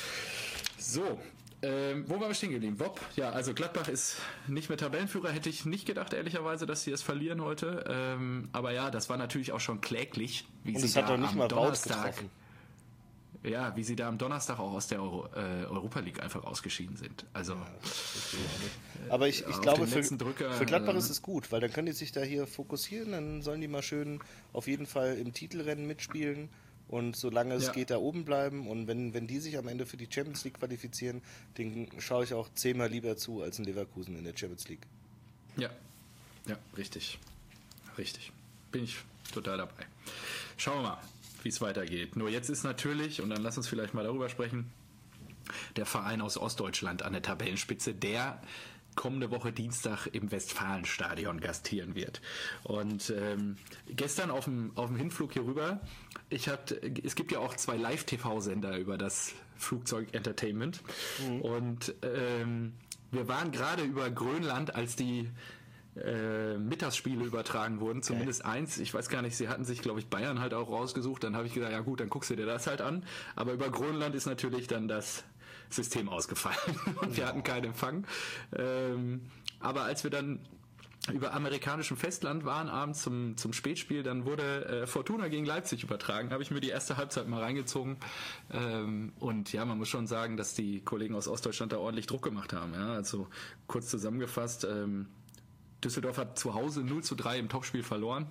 So. Ähm, wo waren wir stehen geblieben? Wob, ja, also Gladbach ist nicht mehr Tabellenführer, hätte ich nicht gedacht, ehrlicherweise, dass sie es verlieren heute. Ähm, aber ja, das war natürlich auch schon kläglich, wie Und sie es hat da doch nicht am mal Donnerstag, getroffen. ja, wie sie da am Donnerstag auch aus der Euro, äh, Europa League einfach ausgeschieden sind. Also, ja, ich aber ich, ich auf glaube, den für, letzten Drücker, für Gladbach äh, ist es gut, weil dann können die sich da hier fokussieren, dann sollen die mal schön auf jeden Fall im Titelrennen mitspielen. Und solange es ja. geht, da oben bleiben. Und wenn, wenn die sich am Ende für die Champions League qualifizieren, den schaue ich auch zehnmal lieber zu als in Leverkusen in der Champions League. Ja, ja, richtig. Richtig. Bin ich total dabei. Schauen wir mal, wie es weitergeht. Nur jetzt ist natürlich, und dann lass uns vielleicht mal darüber sprechen, der Verein aus Ostdeutschland an der Tabellenspitze, der kommende Woche Dienstag im Westfalenstadion gastieren wird. Und ähm, gestern auf dem, auf dem Hinflug hier rüber, ich hab, es gibt ja auch zwei Live-T V-Sender über das Flugzeug-Entertainment. Mhm. Und ähm, wir waren gerade über Grönland, als die äh, Mittagsspiele übertragen wurden, zumindest okay. eins. Ich weiß gar nicht, sie hatten sich, glaube ich, Bayern halt auch rausgesucht. Dann habe ich gesagt, ja gut, dann guckst du dir das halt an. Aber über Grönland ist natürlich dann das System ausgefallen und wir hatten keinen Empfang. Ähm, aber als wir dann über amerikanischem Festland waren, abends zum, zum Spätspiel, dann wurde äh, Fortuna gegen Leipzig übertragen. Habe ich mir die erste Halbzeit mal reingezogen. Ähm, und ja, man muss schon sagen, dass die Kollegen aus Ostdeutschland da ordentlich Druck gemacht haben. Ja? Also kurz zusammengefasst, ähm, Düsseldorf hat zu Hause null zu drei im Topspiel verloren.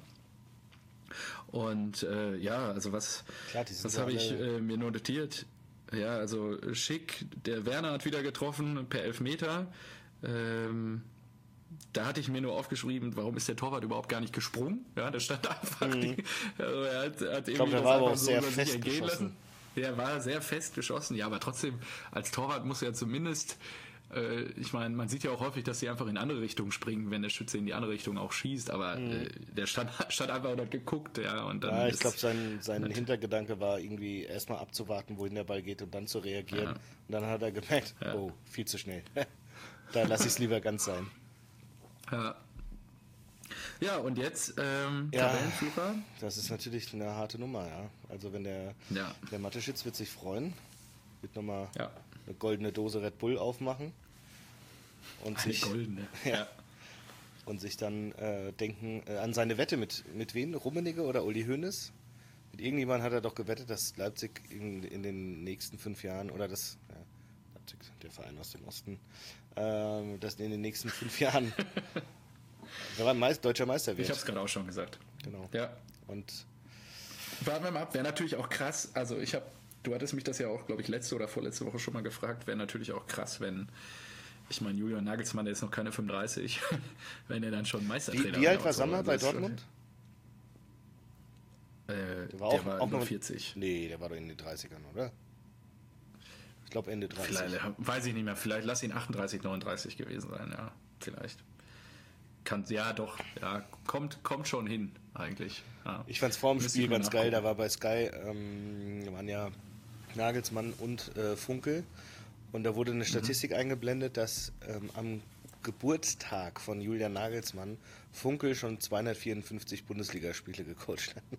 Und äh, ja, also was, Klar, was habe ich äh, mir notiert? Ja, also Schick, der Werner hat wieder getroffen per Elfmeter. Ähm, da hatte ich mir nur aufgeschrieben, warum ist der Torwart überhaupt gar nicht gesprungen? Ja, der stand einfach. Mhm. Die, also er hat, hat ich glaube, der war aber auch so sehr fest geschossen. Lassen. Der war sehr fest geschossen, ja, aber trotzdem, als Torwart muss er zumindest, äh, ich meine, man sieht ja auch häufig, dass sie einfach in andere Richtungen springen, wenn der Schütze in die andere Richtung auch schießt, aber mhm. äh, der stand, stand einfach und hat geguckt, ja. Und dann ja, ich glaube, sein, sein Hintergedanke war irgendwie erstmal abzuwarten, wohin der Ball geht und dann zu reagieren. Ja. Und dann hat er gemerkt, ja. oh, viel zu schnell. Da lasse ich es lieber ganz sein. Ja. Ja, und jetzt ähm, ja, Tabellenführer. Das ist natürlich eine harte Nummer, ja. Also wenn der, ja. der Mateschitz wird sich freuen, wird nochmal ja. eine goldene Dose Red Bull aufmachen und eine sich goldene. Ja, ja. und sich dann äh, denken äh, an seine Wette mit mit wen? Rummenigge oder Uli Hoeneß? Mit irgendjemand hat er doch gewettet, dass Leipzig in, in den nächsten fünf Jahren oder das ja, Leipzig, der Verein aus dem Osten, äh, dass in den nächsten fünf Jahren der war Meist, deutscher Meister wird. Ich habe es gerade auch schon gesagt. Genau. Ja. Und warten wir mal ab. Wäre natürlich auch krass. Also ich habe, du hattest mich das ja auch, glaube ich, letzte oder vorletzte Woche schon mal gefragt. Wäre natürlich auch krass, wenn, ich meine, Julian Nagelsmann, der ist noch keine fünfunddreißig, wenn er dann schon Meistertrainer Wie, wie alt war Sammer bei Dortmund? Äh, der war, der auch, war auch nur noch vierzig. Nee, der war doch in den dreißigern, oder? Ich glaube Ende dreißig. Vielleicht, weiß ich nicht mehr. Vielleicht lass ihn achtunddreißig, neununddreißig gewesen sein. Ja, vielleicht. Kann, ja, doch, ja, kommt, kommt schon hin, eigentlich. Ja. Ich fand es vor dem Spiel ganz geil, da war bei Sky, ähm, waren ja Nagelsmann und äh, Funkel und da wurde eine Statistik mhm. eingeblendet, dass ähm, am Geburtstag von Julian Nagelsmann Funkel schon zweihundertvierundfünfzig Bundesligaspiele gecoacht hat.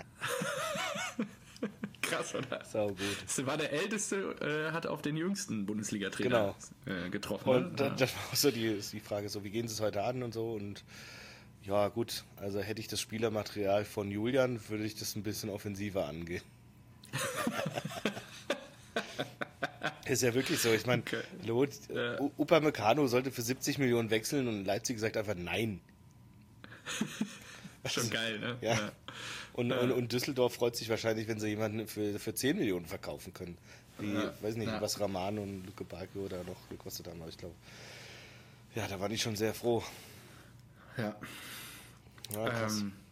Krass, oder? Sau gut. Das war der Älteste, äh, hat auf den jüngsten Bundesliga-Trainer genau. äh, getroffen. Und ne? da, das war auch so die, die Frage, so wie gehen sie es heute an und so. Und ja gut, also hätte ich das Spielermaterial von Julian, würde ich das ein bisschen offensiver angehen. Ist ja wirklich so. Ich meine, okay. äh, Upamecano sollte für siebzig Millionen wechseln und Leipzig sagt einfach nein. Schon geil, ne? Ja. ja. Und, ja. und, und Düsseldorf freut sich wahrscheinlich, wenn sie jemanden für, für zehn Millionen verkaufen können. Wie, ja. weiß nicht, ja. was Raman und Luke Bakio oder noch gekostet haben, aber ich glaube. Ja, da waren die schon sehr froh. Ja. Ja, krass. Ähm,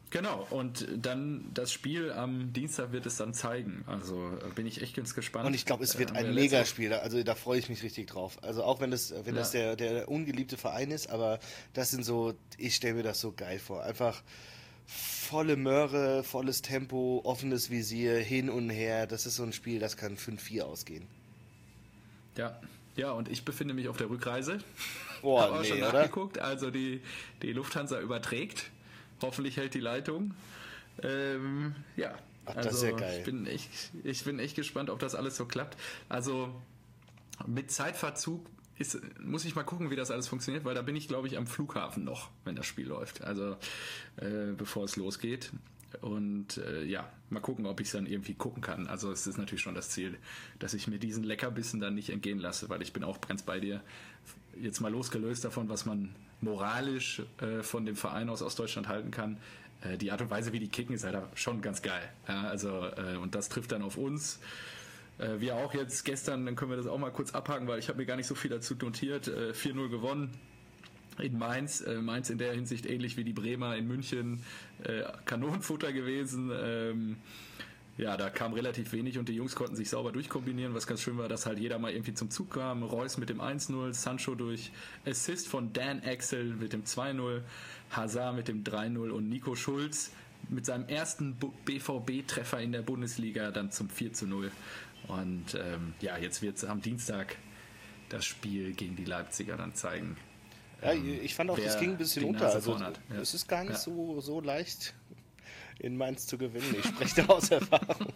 Genau, und dann das Spiel am Dienstag wird es dann zeigen. Also bin ich echt ganz gespannt. Und ich glaube, es wird Äh, haben ein wir letzte- Megaspiel. Also da freue ich mich richtig drauf. Also auch wenn das, wenn das Ja. der, der ungeliebte Verein ist, aber das sind so, ich stelle mir das so geil vor. Einfach volle Möhre, volles Tempo, offenes Visier, hin und her. Das ist so ein Spiel, das kann fünf vier ausgehen. Ja. Ja, und ich befinde mich auf der Rückreise. Boah, Habe auch nee, schon oder? nachgeguckt. Also die, die Lufthansa überträgt. Hoffentlich hält die Leitung. Ähm, ja, Ach, also das ist ja geil. Ich bin, echt, ich bin echt gespannt, ob das alles so klappt. Also mit Zeitverzug ist, muss ich mal gucken, wie das alles funktioniert, weil da bin ich, glaube ich, am Flughafen noch, wenn das Spiel läuft. Also äh, bevor es losgeht. Und äh, ja, mal gucken, ob ich es dann irgendwie gucken kann. Also es ist natürlich schon das Ziel, dass ich mir diesen Leckerbissen dann nicht entgehen lasse, weil ich bin auch ganz bei dir. Jetzt mal losgelöst davon, was man moralisch äh, von dem Verein aus Ostdeutschland halten kann. Äh, die Art und Weise, wie die kicken, ist halt schon ganz geil. Ja, also äh, und das trifft dann auf uns. Äh, wir auch jetzt gestern, dann können wir das auch mal kurz abhaken, weil ich habe mir gar nicht so viel dazu notiert. Äh, vier null gewonnen in Mainz. Äh, Mainz in der Hinsicht ähnlich wie die Bremer in München. Äh, Kanonenfutter gewesen. Ähm, ja, da kam relativ wenig und die Jungs konnten sich sauber durchkombinieren, was ganz schön war, dass halt jeder mal irgendwie zum Zug kam. Reus mit dem eins null, Sancho durch Assist von Dan Axel mit dem zwei null, Hazard mit dem drei null und Nico Schulz mit seinem ersten B V B-Treffer in der Bundesliga dann zum vier zu null. Und ähm, ja, jetzt wird es am Dienstag das Spiel gegen die Leipziger dann zeigen. Ja, ich fand auch, wer das ging ein bisschen die unter. Nase Also vorn hat. Ja. es ist gar nicht Ja. so, so leicht, in Mainz zu gewinnen. Ich spreche da aus Erfahrung.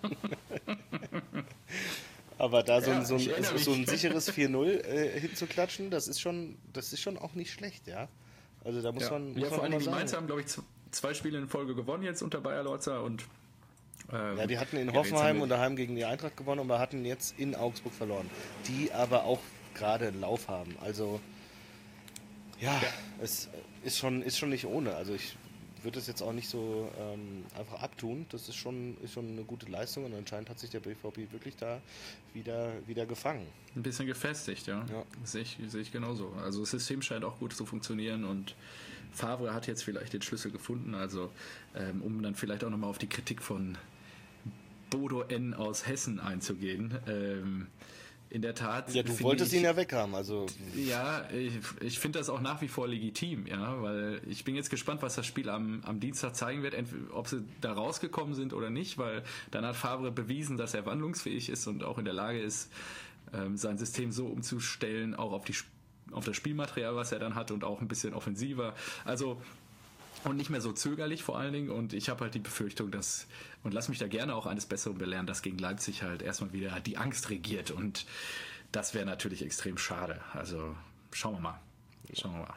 Aber da so, Ja, ein, so, ich ein, erinnere so ein mich. sicheres vier null äh, hinzuklatschen, das ist schon, das ist schon auch nicht schlecht, ja. Also da muss Ja, man, muss ja man vor allem immer die sagen. Mainz haben, glaube ich, z- zwei Spiele in Folge gewonnen jetzt unter Bayer Lorzer und ähm, Ja, die hatten in ja, jetzt Hoffenheim haben wir- und daheim gegen die Eintracht gewonnen und wir hatten jetzt in Augsburg verloren. Die aber auch gerade einen Lauf haben. Also ja, Ja. es ist schon, ist schon nicht ohne. Also ich würde das jetzt auch nicht so ähm, einfach abtun. Das ist schon, ist schon eine gute Leistung und anscheinend hat sich der B V B wirklich da wieder, wieder gefangen. ein bisschen gefestigt, ja. Ja. Sehe ich, sehe ich genauso. Also das System scheint auch gut zu funktionieren und Favre hat jetzt vielleicht den Schlüssel gefunden, also ähm, um dann vielleicht auch nochmal auf die Kritik von Bodo N. aus Hessen einzugehen. Ähm, in der Tat. Ja, du finde wolltest ich, ihn ja weghaben, also Ja, ich, ich finde das auch nach wie vor legitim, ja, weil ich bin jetzt gespannt, was das Spiel am, am Dienstag zeigen wird, entweder, ob sie da rausgekommen sind oder nicht, weil dann hat Favre bewiesen, dass er wandlungsfähig ist und auch in der Lage ist, ähm, sein System so umzustellen, auch auf die auf das Spielmaterial, was er dann hat und auch ein bisschen offensiver. Also und nicht mehr so zögerlich vor allen Dingen. Und ich habe halt die Befürchtung, dass, und lass mich da gerne auch eines Besseren belehren, dass gegen Leipzig halt erstmal wieder die Angst regiert. Und das wäre natürlich extrem schade. Also schauen wir mal. Schauen wir mal.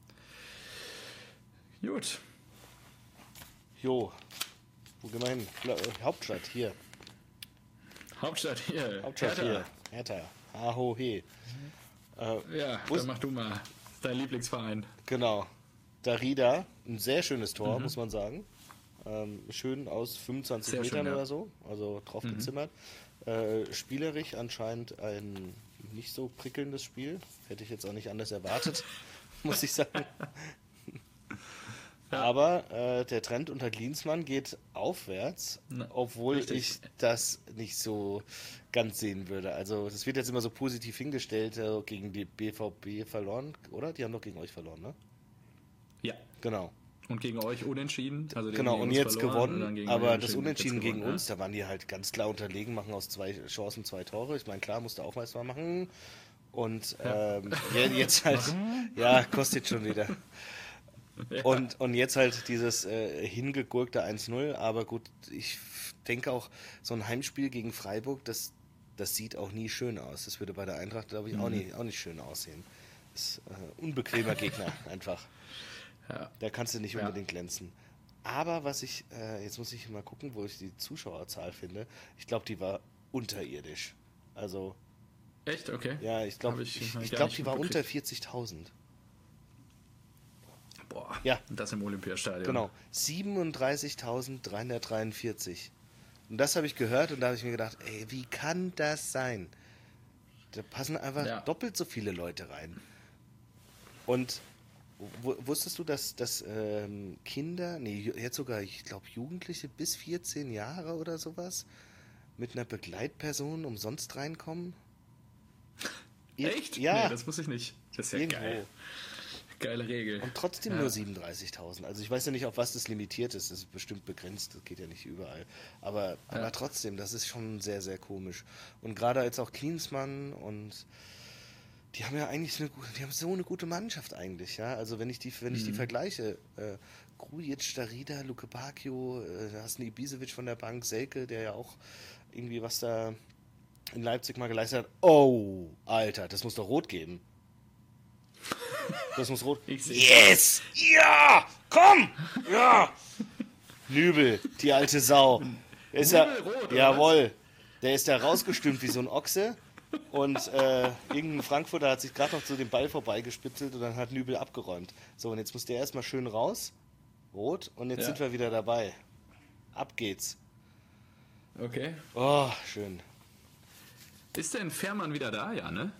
Gut. jo, wo gehen wir hin? Kla- äh, Hauptstadt, hier. Hauptstadt hier. Hauptstadt Hertha. hier. Hertha. Aho, he. Äh, Ja, wo dann ist- mach du mal. Dein Lieblingsverein. Genau. Darida, ein sehr schönes Tor, Mhm. muss man sagen. Ähm, schön aus fünfundzwanzig Sehr schön, Metern ja. oder so, also drauf Mhm. gezimmert. Äh, spielerisch anscheinend ein nicht so prickelndes Spiel. Hätte ich jetzt auch nicht anders erwartet, muss ich sagen. Ja. Aber äh, der Trend unter Klinsmann geht aufwärts, Na, obwohl richtig. ich das nicht so ganz sehen würde. Also das wird jetzt immer so positiv hingestellt, äh, gegen die B V B verloren, oder? Die haben doch gegen euch verloren, ne? Ja. Genau. Und gegen euch unentschieden. Also die Genau, haben und gegen jetzt uns verloren und dann gewonnen, gegen aber euch das und Unentschieden jetzt gegen gewonnen, uns, da waren die halt ganz klar unterlegen, machen aus zwei Chancen zwei Tore. Ich meine, klar, musste aufmerksam machen. Und Ja. ähm, ja, jetzt halt, ja, kostet schon wieder. Ja. Und, und jetzt halt dieses äh, hingegurkte eins null, aber gut, ich denke auch, so ein Heimspiel gegen Freiburg, das, das sieht auch nie schön aus. Das würde bei der Eintracht, glaube ich, auch, Mhm. nie, auch nicht schön aussehen. Das ist äh, unbequemer Gegner, einfach. Ja. Da kannst du nicht Ja. unbedingt glänzen. Aber was ich, äh, jetzt muss ich mal gucken, wo ich die Zuschauerzahl finde. Ich glaube, die war unterirdisch. Also, Echt? Okay. ja, ich glaube, Hab ich, ich ich, gar glaub, nicht die war mitgekriegt. unter vierzigtausend. Boah. Ja. Und das im Olympiastadion. Genau, siebenunddreißigtausenddreihundertdreiundvierzig. Und das habe ich gehört und da habe ich mir gedacht, ey, wie kann das sein? Da passen einfach Ja. doppelt so viele Leute rein. Und W wusstest du, dass, dass ähm, Kinder, nee, jetzt sogar, ich glaube Jugendliche bis vierzehn Jahre oder sowas mit einer Begleitperson umsonst reinkommen? Ir Echt? Ja. Nee, das wusste ich nicht. Das ist ja Irgendwo. geil. Geile Regel. Und trotzdem Ja. nur siebenunddreißigtausend. Also ich weiß ja nicht, auf was das limitiert ist. Das ist bestimmt begrenzt. Das geht ja nicht überall. Aber, Ja. aber trotzdem, das ist schon sehr, sehr komisch. Und gerade als auch Klinsmann und die haben ja eigentlich eine, gu- die haben so eine gute Mannschaft eigentlich, ja. Also wenn ich die, wenn ich die Mhm. vergleiche, äh, Grujic, Starida, Luke Bacchio, äh, da hast du einen Ibisevic von der Bank, Selke, der ja auch irgendwie was da in Leipzig mal geleistet hat. Oh, Alter, das muss doch rot geben. Das muss rot. Ich seh Yes! Ja! Komm! Ja! Nübel, die alte Sau. Der ist ja, Nübel rot, oder jawohl. Der ist da rausgestürmt wie so ein Ochse. Und äh, irgendein Frankfurter hat sich gerade noch zu dem Ball vorbeigespitzelt und dann hat Nübel abgeräumt. So, und jetzt muss der erstmal schön raus. Rot. Und jetzt Ja. sind wir wieder dabei. Ab geht's. Okay. Oh, schön. Ist denn Fährmann wieder da? Ja, ne?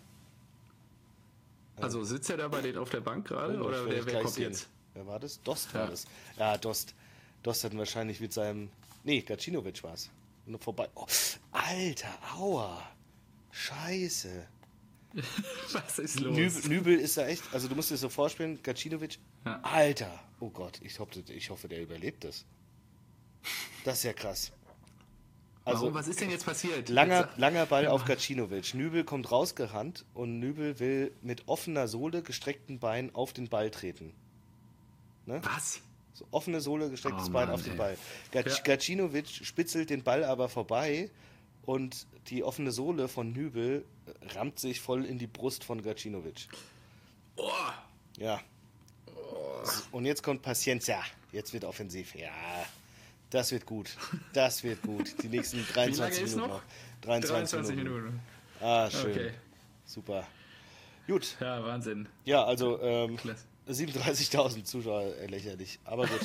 Also sitzt er da bei denen auf der Bank gerade Oh, das oder werd wer, ich wer gleich kommt sehen. jetzt? Wer war das? Dost Ja. war das. Ja, Dost. Dost hat wahrscheinlich mit seinem... Nee, Gacinovic war es. Vorbei. Oh, Alter, aua. Scheiße. Was ist los? Nübel, Nübel ist da echt... Also du musst dir das so vorstellen, Gacinovic... Ja. Alter. Oh Gott, ich hoffe, ich hoffe, der überlebt das. Das ist ja krass. Also, Warum? Was ist denn jetzt passiert? Langer, Jetzt- langer Ball Ja. auf Gacinovic. Nübel kommt rausgerannt und Nübel will mit offener Sohle, gestreckten Bein auf den Ball treten. Was? So offene Sohle, gestrecktes Oh Bein Mann, auf den ey. Ball. Gac Ja. Gacinovic spitzelt den Ball aber vorbei und die offene Sohle von Nübel rammt sich voll in die Brust von Gacinovic. Oh, Ja. Und jetzt kommt Paciencia. Jetzt wird offensiv. Ja, das wird gut. Das wird gut. Die nächsten dreiundzwanzig ist Minuten noch? noch. dreiundzwanzig, dreiundzwanzig Minuten. Minuten. Ah, schön. Okay. Super. Gut. Ja, Wahnsinn. Ja, also ähm, Klasse. siebenunddreißigtausend Zuschauer, äh, lächerlich. Aber gut.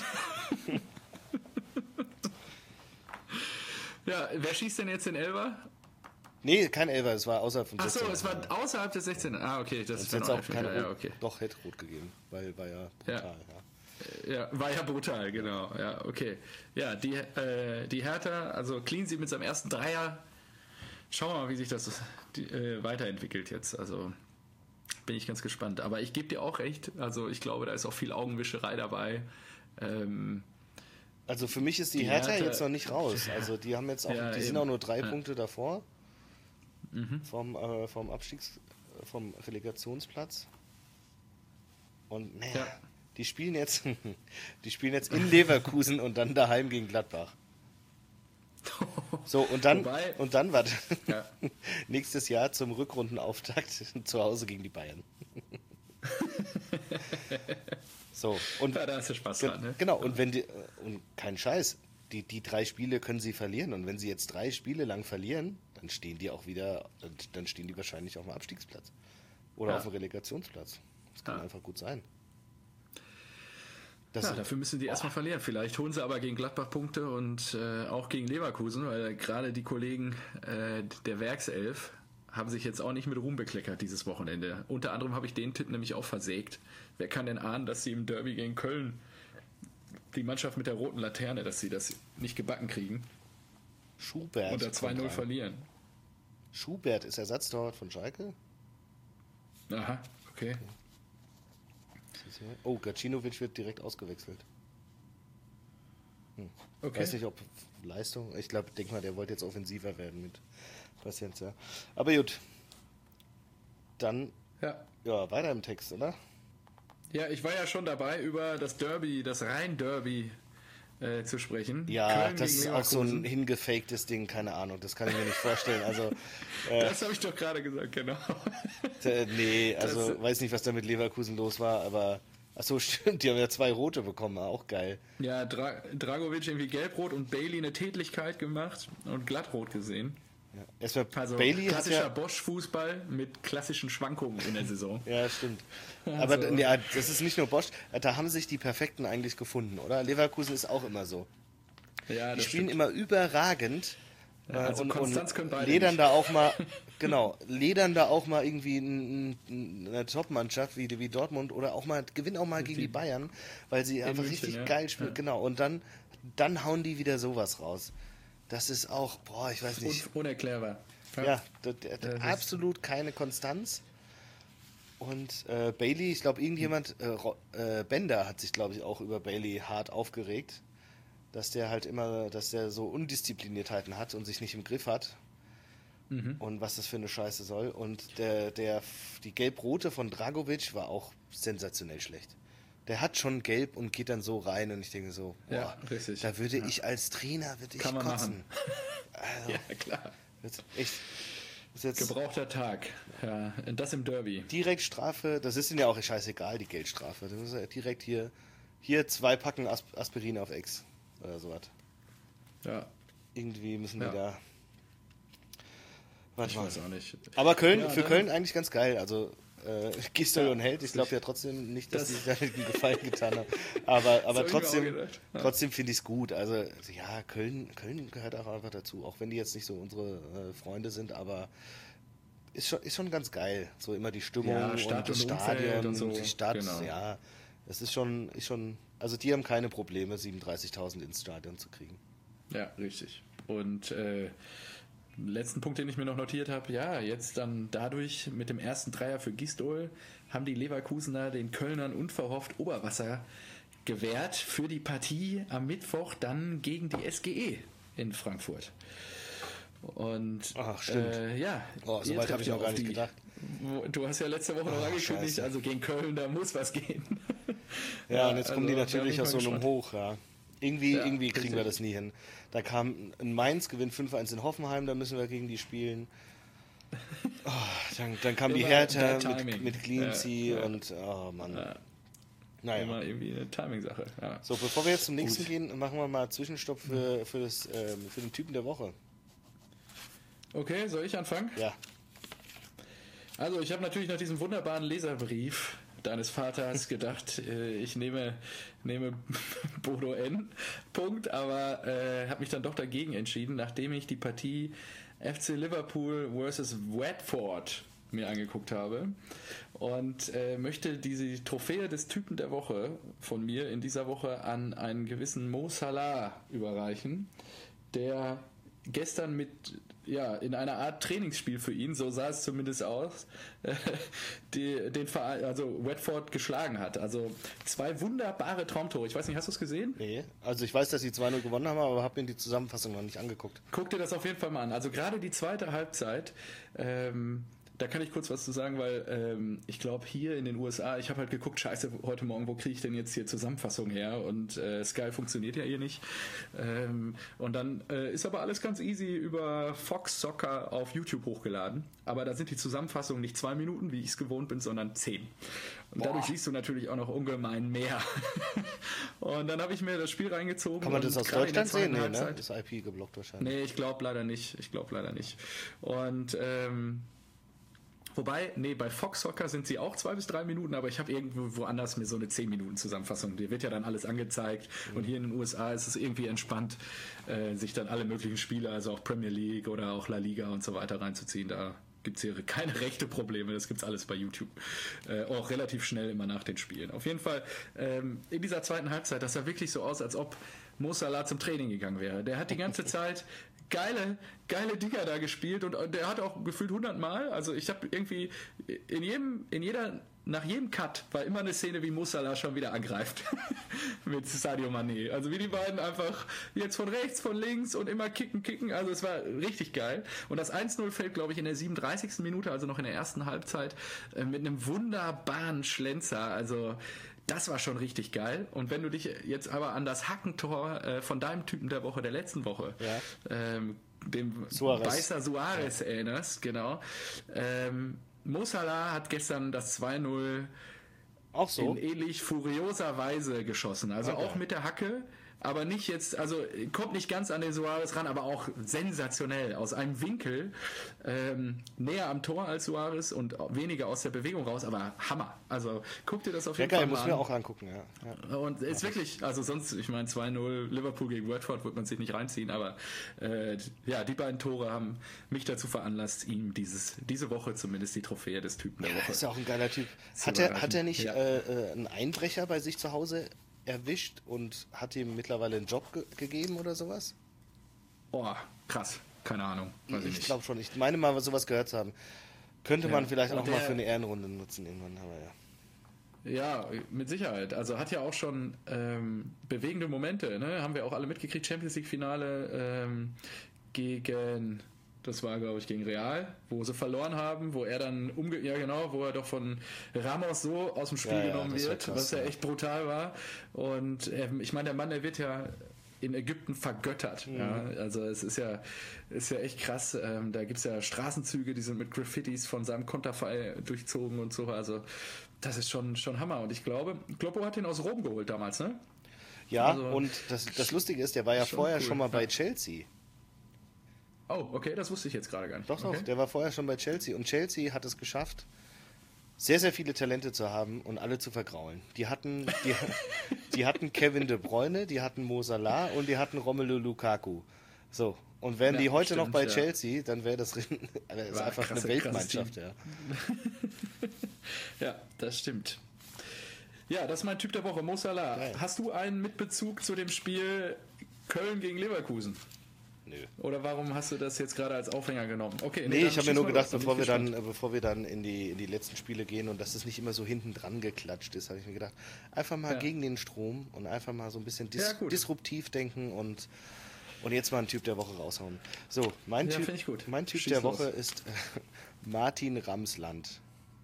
Ja, wer schießt denn jetzt den Elfer? Nee, kein Elfer, es war außerhalb von Achso, sechzehn. es war außerhalb des sechzehn. Ah, okay, das Es ist hätte noch auch kein ja, ja, Rot, okay. doch hätte Rot gegeben, weil war ja brutal. Ja. Ja, war ja brutal, genau. Ja, okay. Ja, die, äh, die Hertha, also Cleansy mit seinem ersten Dreier. Schauen wir mal, wie sich das die, äh, weiterentwickelt jetzt. Also bin ich ganz gespannt. Aber ich gebe dir auch recht. Also ich glaube, da ist auch viel Augenwischerei dabei. Ähm, Also für mich ist die, Die Hertha, Hertha- jetzt noch nicht raus. Also die haben jetzt auch, Ja, die sind eben. auch nur drei Ja. Punkte davor Mhm. vom, äh, vom Abstiegs, vom Relegationsplatz. Und naja, Ja. die spielen jetzt, die spielen jetzt in Leverkusen und dann daheim gegen Gladbach. So, und dann, Wobei- und dann warte, Ja. nächstes Jahr zum Rückrundenauftakt zu Hause gegen die Bayern. So, und Ja, da hast du Spaß Ge dran, ne? genau, und wenn die, und kein Scheiß, die, die drei Spiele können sie verlieren. Und wenn sie jetzt drei Spiele lang verlieren, dann stehen die auch wieder, dann, dann stehen die wahrscheinlich auf dem Abstiegsplatz. Oder Ja. auf dem Relegationsplatz. Das kann Ja. einfach gut sein. Das Ja, dafür müssen die erstmal verlieren. Vielleicht holen sie aber gegen Gladbach Punkte und äh, auch gegen Leverkusen, weil gerade die Kollegen äh, der Werkself haben sich jetzt auch nicht mit Ruhm bekleckert dieses Wochenende. Unter anderem habe ich den Tipp nämlich auch versägt. Wer kann denn ahnen, dass sie im Derby gegen Köln, die Mannschaft mit der roten Laterne, dass sie das nicht gebacken kriegen Schubert. und da zwei null kommt rein. verlieren? Schubert ist Ersatztorwart von Schalke. Aha, okay. Oh, Gacinovic wird direkt ausgewechselt. okay. Weiß nicht, ob Leistung. Ich glaube, denk mal, der wollte jetzt offensiver werden mit Paciencia. Aber gut. Dann, Ja. ja, weiter im Text, oder? ja, ich war ja schon dabei, über das Derby, das Rhein-Derby äh, zu sprechen. Ja, Köln das gegen ist auch so ein Leverkusen. hingefaktes Ding, keine Ahnung, das kann ich mir nicht vorstellen. Also, äh, Das habe ich doch gerade gesagt, genau. äh, nee, also Das- weiß nicht, was da mit Leverkusen los war, aber achso, stimmt, die haben ja zwei rote bekommen, auch geil. Ja, Dra Dragovic irgendwie gelb-rot und Bailey eine Tätlichkeit gemacht und glattrot gesehen. Ja. Erstmal Also Bailey hat klassischer ja, Bosch-Fußball mit klassischen Schwankungen in der Saison. ja, stimmt. Aber Also- ja, das ist nicht nur Bosch, da haben sich die Perfekten eigentlich gefunden, oder? Leverkusen ist auch immer so. Ja, Die das spielen stimmt. immer überragend, Also und, Konstanz und können beide ledern nicht. da auch mal, genau, ledern da auch mal irgendwie n- n- eine Top-Mannschaft wie, wie Dortmund oder auch mal, gewinnen auch mal gegen die, Die- Bayern, weil sie einfach München, richtig ja. geil spielen. Ja. Genau, und dann, dann hauen die wieder sowas raus. Das ist auch, boah, ich weiß nicht. Un unerklärbar. Ja, das, das, Das ist- absolut keine Konstanz. Und äh, Bailey, ich glaube, irgendjemand, äh, Ro- äh, Bender hat sich, glaube ich, auch über Bailey hart aufgeregt, dass der halt immer, dass der so Undiszipliniertheiten hat und sich nicht im Griff hat. Mhm. Und was das für eine Scheiße soll. Und der, der, die Gelb-Rote von Dragovic war auch sensationell schlecht. Der hat schon gelb und geht dann so rein und ich denke so, boah, Ja, richtig. da würde Ja. ich als Trainer, würde ich Kann man kotzen. machen. Also, Ja, klar. jetzt echt, ist jetzt Gebrauchter Tag. Ja, und das im Derby. direkt Strafe, das ist ihnen ja auch scheißegal, die Geldstrafe. Das ist ja direkt hier, hier zwei Packen As Aspirin auf Ex oder sowas. Ja, Irgendwie müssen wir Ja. da. Warte ich mal. weiß auch nicht. Aber Köln, Ja, für dann- Köln eigentlich ganz geil. Also äh, Gistol Ja, und Held, ich glaube sich- ja trotzdem nicht, dass das- die sich damit einen Gefallen getan haben. Aber, aber hab ich mir auch trotzdem, gedacht. Ja. trotzdem finde ich es gut. Also ja, Köln, Köln gehört auch einfach dazu, auch wenn die jetzt nicht so unsere äh, Freunde sind, aber ist schon, ist schon ganz geil. So immer die Stimmung Ja, Stadt und das und Umfeld Stadion, und so. die Stadt, Genau. ja. Das ist schon, ist schon, also die haben keine Probleme, siebenunddreißigtausend ins Stadion zu kriegen. Ja, richtig. Und äh, letzten Punkt, den ich mir noch notiert habe, ja, jetzt dann dadurch mit dem ersten Dreier für Gistol haben die Leverkusener den Kölnern unverhofft Oberwasser gewährt für die Partie am Mittwoch dann gegen die S G E in Frankfurt. Und Ach, stimmt. Äh, ja, Oh, so ihr weit trefft habe ich ja noch gar auf nicht die- gedacht. wo- Du hast ja letzte Woche noch Oh, angekündigt, scheiße. also gegen Köln, da muss was gehen. Ja, und jetzt kommen die also, da bin natürlich ich aus so mal einem gespannt. Hoch, ja. Irgendwie, Ja, irgendwie kriegen wir richtig. das nie hin. Da kam ein Mainz, gewinnt fünf eins in Hoffenheim, da müssen wir gegen die spielen. Oh, dann, dann kam die Immer Hertha bad mit, timing. mit Cleansea Ja, ja. und, oh Mann. Ja. Naja. Immer irgendwie eine Timing-Sache. Ja. So, bevor wir jetzt zum nächsten Gut. gehen, machen wir mal Zwischenstopp für, für, das, ähm, für den Typen der Woche. Okay, soll ich anfangen? Ja. Also ich habe natürlich nach diesem wunderbaren Leserbrief deines Vaters gedacht, äh, ich nehme, nehme Bodo N. Punkt, aber äh, habe mich dann doch dagegen entschieden, nachdem ich die Partie F C Liverpool versus Watford mir angeguckt habe und äh, möchte diese Trophäe des Typen der Woche von mir in dieser Woche an einen gewissen Mo Salah überreichen, der gestern mit, ja, in einer Art Trainingsspiel für ihn, so sah es zumindest aus, äh, die, den Verein, also Watford geschlagen hat. Also zwei wunderbare Traumtore. Ich weiß nicht, hast du es gesehen? Nee, also ich weiß, dass sie zwei null gewonnen haben, aber habe mir die Zusammenfassung noch nicht angeguckt. Guck dir das auf jeden Fall mal an. Also gerade die zweite Halbzeit, ähm, da kann ich kurz was zu sagen, weil ähm, ich glaube hier in den U S A, ich habe halt geguckt, scheiße, heute Morgen, wo kriege ich denn jetzt hier Zusammenfassung her? Und äh, Sky funktioniert ja hier nicht. Ähm, und dann äh, ist aber alles ganz easy über Fox Soccer auf YouTube hochgeladen. Aber da sind die Zusammenfassungen nicht zwei Minuten, wie ich es gewohnt bin, sondern zehn. Und dadurch Boah. siehst du natürlich auch noch ungemein mehr. Und dann habe ich mir das Spiel reingezogen. Kann man das und aus gerade in der Deutschland sehen? zweiten Nee, ne? Halbzeit- Ist I P geblockt wahrscheinlich. Nee, ich glaube leider nicht. Ich glaube leider nicht. Und ähm, wobei, nee, bei Fox Soccer sind sie auch zwei bis drei Minuten, aber ich habe irgendwo woanders mir so eine zehn Minuten Zusammenfassung. Die wird ja dann alles angezeigt. Und hier in den U S A ist es irgendwie entspannt, äh, sich dann alle möglichen Spiele, also auch Premier League oder auch La Liga und so weiter reinzuziehen. Da gibt es hier keine rechte Probleme, das gibt's alles bei YouTube. Äh, auch relativ schnell immer nach den Spielen. Auf jeden Fall, ähm, in dieser zweiten Halbzeit, das sah wirklich so aus, als ob Mo Salah zum Training gegangen wäre. Der hat die ganze Zeit geile, geile Dinger da gespielt und der hat auch gefühlt hundert Mal, also ich habe irgendwie in jedem, in jeder, nach jedem Cut war immer eine Szene, wie Mo Salah schon wieder angreift mit Sadio Mané. Also wie die beiden einfach jetzt von rechts, von links und immer kicken, kicken. Also es war richtig geil. Und das eins null fällt, glaube ich, in der siebenunddreißigsten Minute, also noch in der ersten Halbzeit, äh, mit einem wunderbaren Schlenzer. Also das war schon richtig geil. Und wenn du dich jetzt aber an das Hackentor äh, von deinem Typen der Woche, der letzten Woche, Ja. ähm, dem Suarez. Beißer Suarez erinnerst, genau. Ähm, Mo Salah hat gestern das zwei null Auch so? in ähnlich furioser Weise geschossen. Also Okay. auch mit der Hacke, aber nicht jetzt, also kommt nicht ganz an den Suarez ran, aber auch sensationell aus einem Winkel, ähm, näher am Tor als Suarez und weniger aus der Bewegung raus, aber Hammer. Also guck dir das auf jeden ja, Fall geil, mal muss an. mir auch angucken, ja. ja. Und ist wirklich, also sonst, ich meine zwei null Liverpool gegen Watford wird man sich nicht reinziehen, aber äh, ja, die beiden Tore haben mich dazu veranlasst, ihm dieses, diese Woche zumindest die Trophäe des Typen der Ja, Woche. ist ja auch ein geiler Typ. zu Hat er, überreichen. hat er nicht Ja. äh, äh, einen Einbrecher bei sich zu Hause erwischt und hat ihm mittlerweile einen Job ge- gegeben oder sowas? Oh, krass. Keine Ahnung. Weiß ich Ich nicht. glaube schon. Ich meine mal, sowas gehört zu haben. Könnte Ja. man vielleicht Und auch mal der- für eine Ehrenrunde nutzen irgendwann, aber ja. Ja, mit Sicherheit. Also hat ja auch schon ähm, bewegende Momente, ne? Haben wir auch alle mitgekriegt. Champions League Finale ähm, gegen, das war glaube ich gegen Real, wo sie verloren haben, wo er dann umge, ja genau, wo er doch von Ramos so aus dem Spiel Ja, ja, genommen das war wird, krass, was ja ja. echt brutal war. Und ähm, ich meine, der Mann, der wird ja in Ägypten vergöttert. Mhm. Ja, also es ist ja, ist ja echt krass. Ähm, da gibt es ja Straßenzüge, die sind mit Graffitis von seinem Konterfei durchzogen und so. Also das ist schon, schon Hammer. Und ich glaube, Kloppo hat ihn aus Rom geholt damals, ne? Ja, Also, und das, das Lustige ist, der war ja schon vorher cool, schon mal bei ja. Chelsea. Oh, okay, das wusste ich jetzt gerade gar nicht. Doch, doch, okay. der war vorher schon bei Chelsea. Und Chelsea hat es geschafft, sehr, sehr viele Talente zu haben und alle zu vergraulen. Die hatten, die, die hatten Kevin De Bruyne, die hatten Mo Salah und die hatten Romelu Lukaku. So, und wären Ja, die heute stimmt, noch bei ja. Chelsea, dann wäre das, das ist War einfach krasse- eine Weltmannschaft. krasses Ja. Ja, das stimmt. Ja, das ist mein Typ der Woche, Mo Salah. Geil. Hast du einen Mitbezug zu dem Spiel Köln gegen Leverkusen? Nö. Oder warum hast du das jetzt gerade als Aufhänger genommen? Okay, Nee, dann ich habe schieß mir nur mal gedacht, los, bin bevor wir, ich dann, gespannt. äh, bevor wir dann in die, in die letzten Spiele gehen und dass es nicht immer so hinten dran geklatscht ist, habe ich mir gedacht, einfach mal Ja. gegen den Strom und einfach mal so ein bisschen dis Ja, gut. disruptiv denken und, und jetzt mal einen Typ der Woche raushauen. So, mein Ja, Typ, find ich gut. mein typ Schieß der los. Woche ist äh, Martin Ramsland.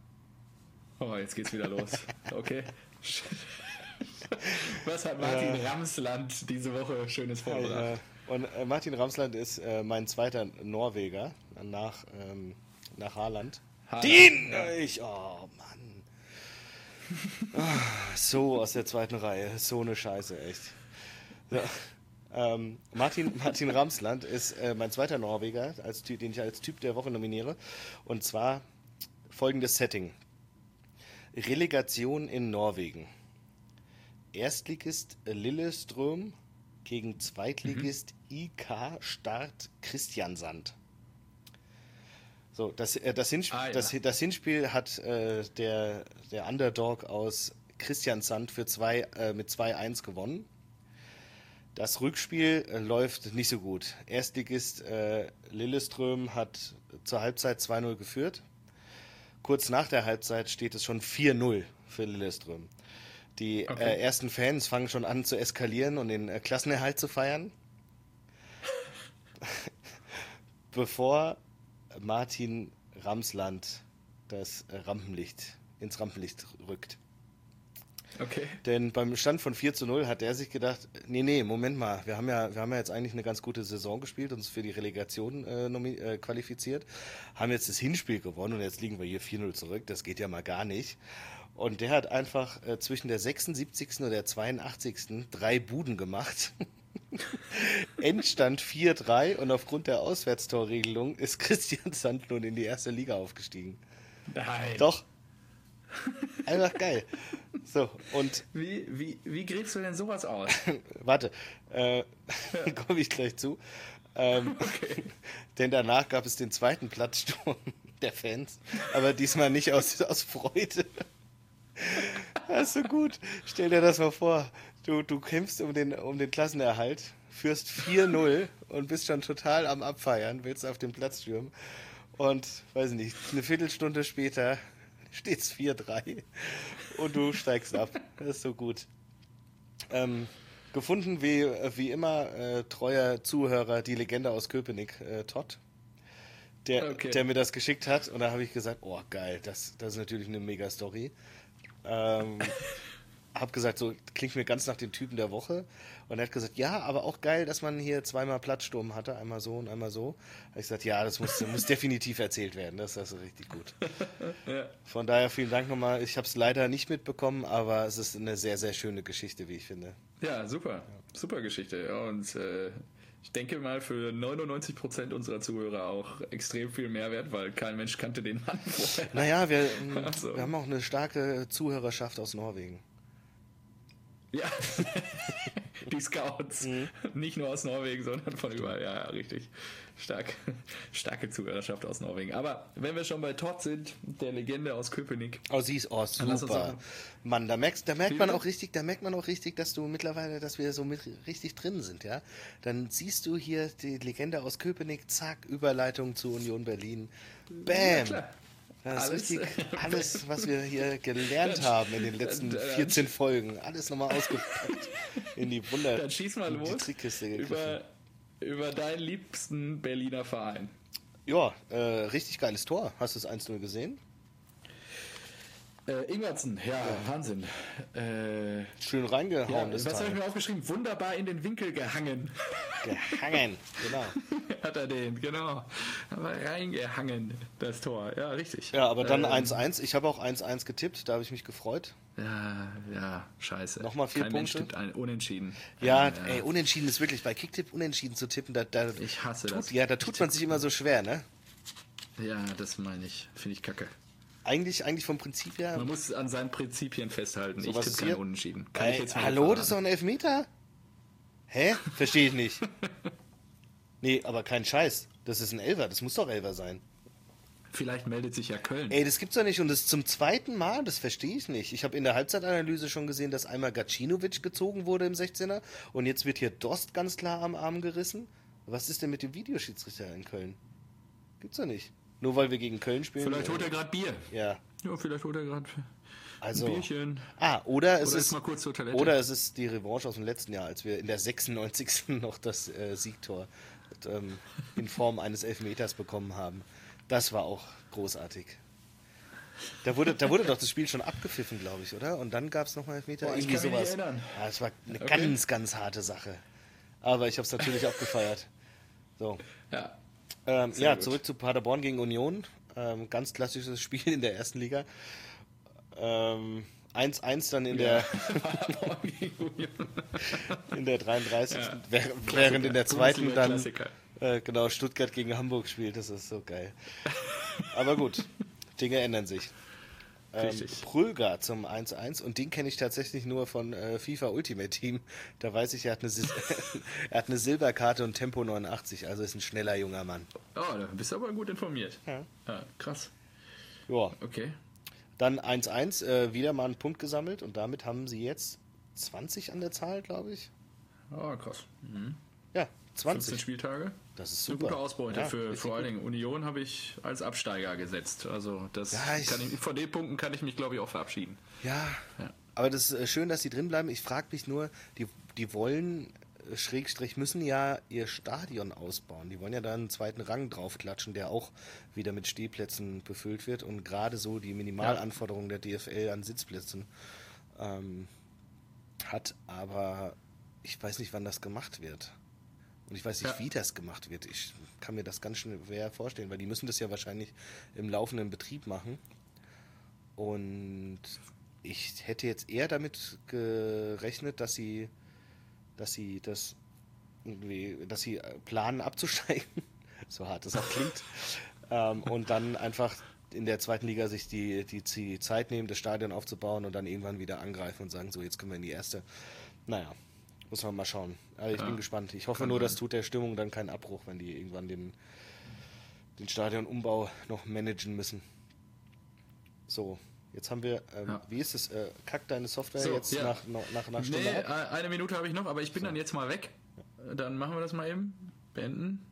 Oh, jetzt geht's wieder los. Okay. Was hat Martin Ja. Ramsland diese Woche Schönes vorgebracht? Äh, und äh, Martin Ramsland ist äh, mein zweiter Norweger nach, ähm, nach Haaland. Haaland, Den! ja. Ich, oh Mann. Ah, so aus der zweiten Reihe. So eine Scheiße, echt. So. Ähm, Martin, Martin Ramsland ist äh, mein zweiter Norweger, als, Ty- den ich als Typ der Woche nominiere. Und zwar folgendes Setting. Relegation in Norwegen. Erstligist Lillestrøm gegen Zweitligist I K Start Kristiansand. So, das, äh, das, Hinspiel, Ah, ja. das, das Hinspiel hat äh, der, der Underdog aus Kristiansand für zwei, äh, mit zwei eins gewonnen. Das Rückspiel äh, läuft nicht so gut. Erstligist äh, Lillestrøm hat zur Halbzeit zwei null geführt. Kurz nach der Halbzeit steht es schon vier null für Lillestrøm. Die Okay. äh, ersten Fans fangen schon an zu eskalieren und den äh, Klassenerhalt zu feiern. Bevor Martin Ramsland das äh, Rampenlicht ins Rampenlicht rückt. Okay. Denn beim Stand von vier zu null hat er sich gedacht, nee, nee, Moment mal, wir haben ja, wir haben ja jetzt eigentlich eine ganz gute Saison gespielt, uns für die Relegation äh, nomi- äh, qualifiziert, haben jetzt das Hinspiel gewonnen und jetzt liegen wir hier vier null zurück, das geht ja mal gar nicht. Und der hat einfach äh, zwischen der sechsundsiebzigsten und der zweiundachtzigsten drei Buden gemacht. Endstand vier drei und aufgrund der Auswärtstorregelung ist Kristiansand nun in die erste Liga aufgestiegen. Nein. Doch. Einfach geil. So, und Wie, wie, wie gräbst du denn sowas aus? warte, äh, komme ich gleich zu. Ähm, denn danach gab es den zweiten Platzsturm der Fans, aber diesmal nicht aus, aus Freude. Das ist so gut. Stell dir das mal vor. Du, du kämpfst um den, um den Klassenerhalt, führst vier null und bist schon total am Abfeiern, willst auf den Platz stürmen. Und, weiß ich nicht, eine Viertelstunde später steht es vier drei und du steigst ab. Das ist so gut. Ähm, gefunden wie, wie immer äh, treuer Zuhörer, die Legende aus Köpenick, äh, Todd, der, Okay. der mir das geschickt hat. Und da habe ich gesagt, oh geil, das, das ist natürlich eine mega Story. Ähm, hab gesagt, so klingt mir ganz nach dem Typen der Woche. Und er hat gesagt, ja, aber auch geil, dass man hier zweimal Platzsturm hatte, einmal so und einmal so. Hab ich gesagt, ja, das muss, muss definitiv erzählt werden, das ist richtig gut. Ja. Von daher vielen Dank nochmal. Ich habe es leider nicht mitbekommen, aber es ist eine sehr, sehr schöne Geschichte, wie ich finde. Ja, super. super Geschichte. Ja, und äh, ich denke mal für neunundneunzig Prozent unserer Zuhörer auch extrem viel Mehrwert, weil kein Mensch kannte den Mann vorher. Naja, wir, Also. wir haben auch eine starke Zuhörerschaft aus Norwegen. Ja, die Scouts. Mhm. Nicht nur aus Norwegen, sondern von überall. Ja, ja, richtig. Stark, starke Zuhörerschaft aus Norwegen. Aber wenn wir schon bei Todd sind, der Legende aus Köpenick. Oh, sie ist oh, super. Mann, da merkst, da merkt man auch richtig, da merkt man auch richtig, dass du mittlerweile, dass wir so mit richtig drin sind, ja. Dann siehst du hier die Legende aus Köpenick, zack, Überleitung zu Union Berlin. Bam! Ja, klar. Das alles, ist richtig, alles, was wir hier gelernt haben in den letzten vierzehn Folgen, alles nochmal ausgepackt in die Wunder. Dann schieß mal los die Trickkiste über, über deinen liebsten Berliner Verein. Ja, äh, richtig geiles Tor. Hast du das eins null gesehen? Äh, Ingwertsen, ja, ja, Wahnsinn. Äh, Schön reingehauen. Ja, das was habe ich mir aufgeschrieben? Wunderbar in den Winkel gehangen. Gehangen, genau. Hat er den, genau. Aber reingehangen, das Tor. Ja, richtig. Ja, aber dann ähm, eins eins. Ich habe auch eins eins getippt, da habe ich mich gefreut. Ja, ja, scheiße. Nochmal vier Kein Punkte. Mensch tippt ein Unentschieden. Ja, ähm, ey, Unentschieden ist wirklich, bei Kicktipp Unentschieden zu tippen, da, da, ich hasse tut, das. Ja, da tut man sich immer so schwer, ne? Ja, das meine ich. Finde ich kacke. Eigentlich, eigentlich vom Prinzip her. Man muss an seinen Prinzipien festhalten. So, ich tippe keinen Unentschieden. Kann Ey, ich jetzt hallo, das ist doch ein Elfmeter? Hä? Verstehe ich nicht. Nee, aber kein Scheiß. Das ist ein Elfer. Das muss doch Elfer sein. Vielleicht meldet sich ja Köln. Ey, das gibt's doch nicht. Und das zum zweiten Mal, das verstehe ich nicht. Ich habe in der Halbzeitanalyse schon gesehen, dass einmal Gacinovic gezogen wurde im sechzehner und jetzt wird hier Dost ganz klar am Arm gerissen. Was ist denn mit dem Videoschiedsrichter in Köln? Gibt's doch nicht. Nur weil wir gegen Köln spielen. Vielleicht holt er gerade Bier. Ja. Ja, vielleicht holt er gerade also, ein Bierchen. Ah, oder es oder ist, ist mal kurz zur Toilette. Oder es ist die Revanche aus dem letzten Jahr, als wir in der sechsundneunzigsten noch das äh, Siegtor ähm, in Form eines Elfmeters bekommen haben. Das war auch großartig. Da wurde, da wurde doch das Spiel schon abgepfiffen, glaube ich, oder? Und dann gab es nochmal Elfmeter. Boah, irgendwie ich kann mich sowas. nicht erinnern. Ja, es war eine okay. ganz, ganz harte Sache. Aber ich habe es natürlich auch gefeiert. So. Ja. Ähm, ja, gut. Zurück zu Paderborn gegen Union. Ähm, ganz klassisches Spiel in der ersten Liga. Ähm, eins eins dann in ja. der in der dreiunddreißigsten Ja. Während, während in der zweiten dann äh, genau Stuttgart gegen Hamburg spielt. Das ist so geil. Aber gut, Dinge ändern sich. Ähm, Prülger zum eins eins und den kenne ich tatsächlich nur von äh, FIFA Ultimate Team. Da weiß ich, er hat eine, Sil- er hat eine Silberkarte und Tempo neunundachtzig, also ist ein schneller junger Mann. Oh, da bist du aber gut informiert. Ja, ja krass. Ja. Okay. Dann eins eins, äh, wieder mal einen Punkt gesammelt und damit haben sie jetzt zwanzig an der Zahl, glaube ich. Oh, krass. Mhm. Ja, zwanzig. fünfzehn Spieltage. Das ist super. Eine gute Ausbeute. Ja, für vor allen gut. Dingen Union habe ich als Absteiger gesetzt. Also das ja, ich, kann ich, von den Punkten kann ich mich, glaube ich, auch verabschieden. Ja, ja. Aber das ist schön, dass sie drin bleiben. Ich frage mich nur, die, die wollen, Schrägstrich, müssen ja ihr Stadion ausbauen. Die wollen ja da einen zweiten Rang draufklatschen, der auch wieder mit Stehplätzen befüllt wird. Und gerade so die Minimalanforderungen der D F L an Sitzplätzen ähm, hat. Aber ich weiß nicht, wann das gemacht wird. Und ich weiß nicht, ja. wie das gemacht wird. Ich kann mir das ganz schwer vorstellen, weil die müssen das ja wahrscheinlich im laufenden Betrieb machen. Und ich hätte jetzt eher damit gerechnet, dass sie, dass sie das irgendwie, dass sie planen abzusteigen, so hart es auch klingt, ähm, und dann einfach in der zweiten Liga sich die, die, die Zeit nehmen, das Stadion aufzubauen und dann irgendwann wieder angreifen und sagen, so jetzt können wir in die erste. Naja. Muss man mal schauen. Also ich ja, bin gespannt. Ich hoffe nur, das tut der Stimmung dann keinen Abbruch, wenn die irgendwann den, den Stadionumbau noch managen müssen. So, jetzt haben wir, ähm, ja. wie ist es, äh, kackt deine Software so, jetzt ja. nach, nach, nach einer Stunde nee, ab? Eine Minute habe ich noch, aber ich bin so. dann jetzt mal weg. Dann machen wir das mal eben. Beenden.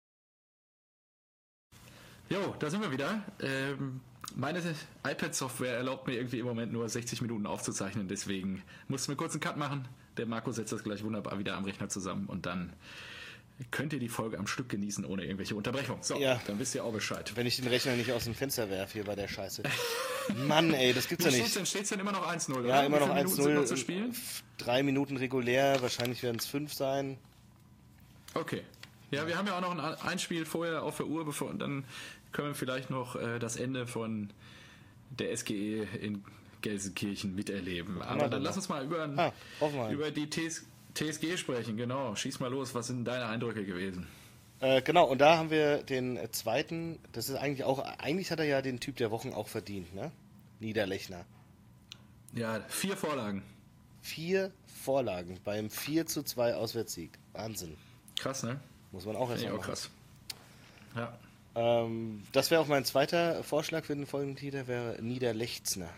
Jo, da sind wir wieder. Ähm, meine iPad-Software erlaubt mir irgendwie im Moment nur sechzig Minuten aufzuzeichnen, deswegen mussten wir kurz einen Cut machen. Der Marco setzt das gleich wunderbar wieder am Rechner zusammen und dann könnt ihr die Folge am Stück genießen, ohne irgendwelche Unterbrechung. So, ja. Dann wisst ihr auch Bescheid. Wenn ich den Rechner nicht aus dem Fenster werfe hier bei der Scheiße. Mann, ey, das gibt's ja nicht. Dann steht es dann immer noch eins null, oder? Ja, immer noch eins null. Zu spielen? Drei Minuten regulär, wahrscheinlich werden es fünf sein. Okay. Ja, wir haben ja auch noch ein, ein Spiel vorher auf der Uhr, bevor und dann können wir vielleicht noch äh, das Ende von der S G E in Gelsenkirchen miterleben. Aber dann lass uns mal über, ah, über die T T S G sprechen, genau. Schieß mal los, was sind deine Eindrücke gewesen? Äh, genau, und da haben wir den äh, zweiten, das ist eigentlich auch, eigentlich hat er ja den Typ der Wochen auch verdient, ne? Niederlechner. Ja, vier Vorlagen. Vier Vorlagen beim vier zu zwei Auswärtssieg. Wahnsinn. Krass, ne? Muss man auch erst Ja, mal auch machen. krass. Ja. Ähm, das wäre auch mein zweiter Vorschlag für den Folgentitel, wäre Niederlechzner.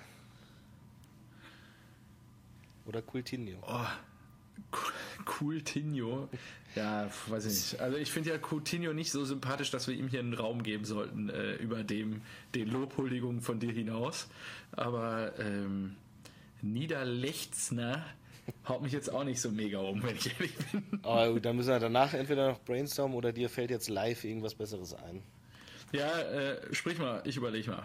Oder Coutinho. Oh, Coutinho. Ja, weiß ich nicht. Also ich finde ja Coutinho nicht so sympathisch, dass wir ihm hier einen Raum geben sollten äh, über dem den Lobhuldigungen von dir hinaus. Aber ähm, Niederlechzner haut mich jetzt auch nicht so mega um, wenn ich ehrlich bin. Aber dann müssen wir danach entweder noch brainstormen oder dir fällt jetzt live irgendwas Besseres ein. Ja, äh, sprich mal, ich überlege mal.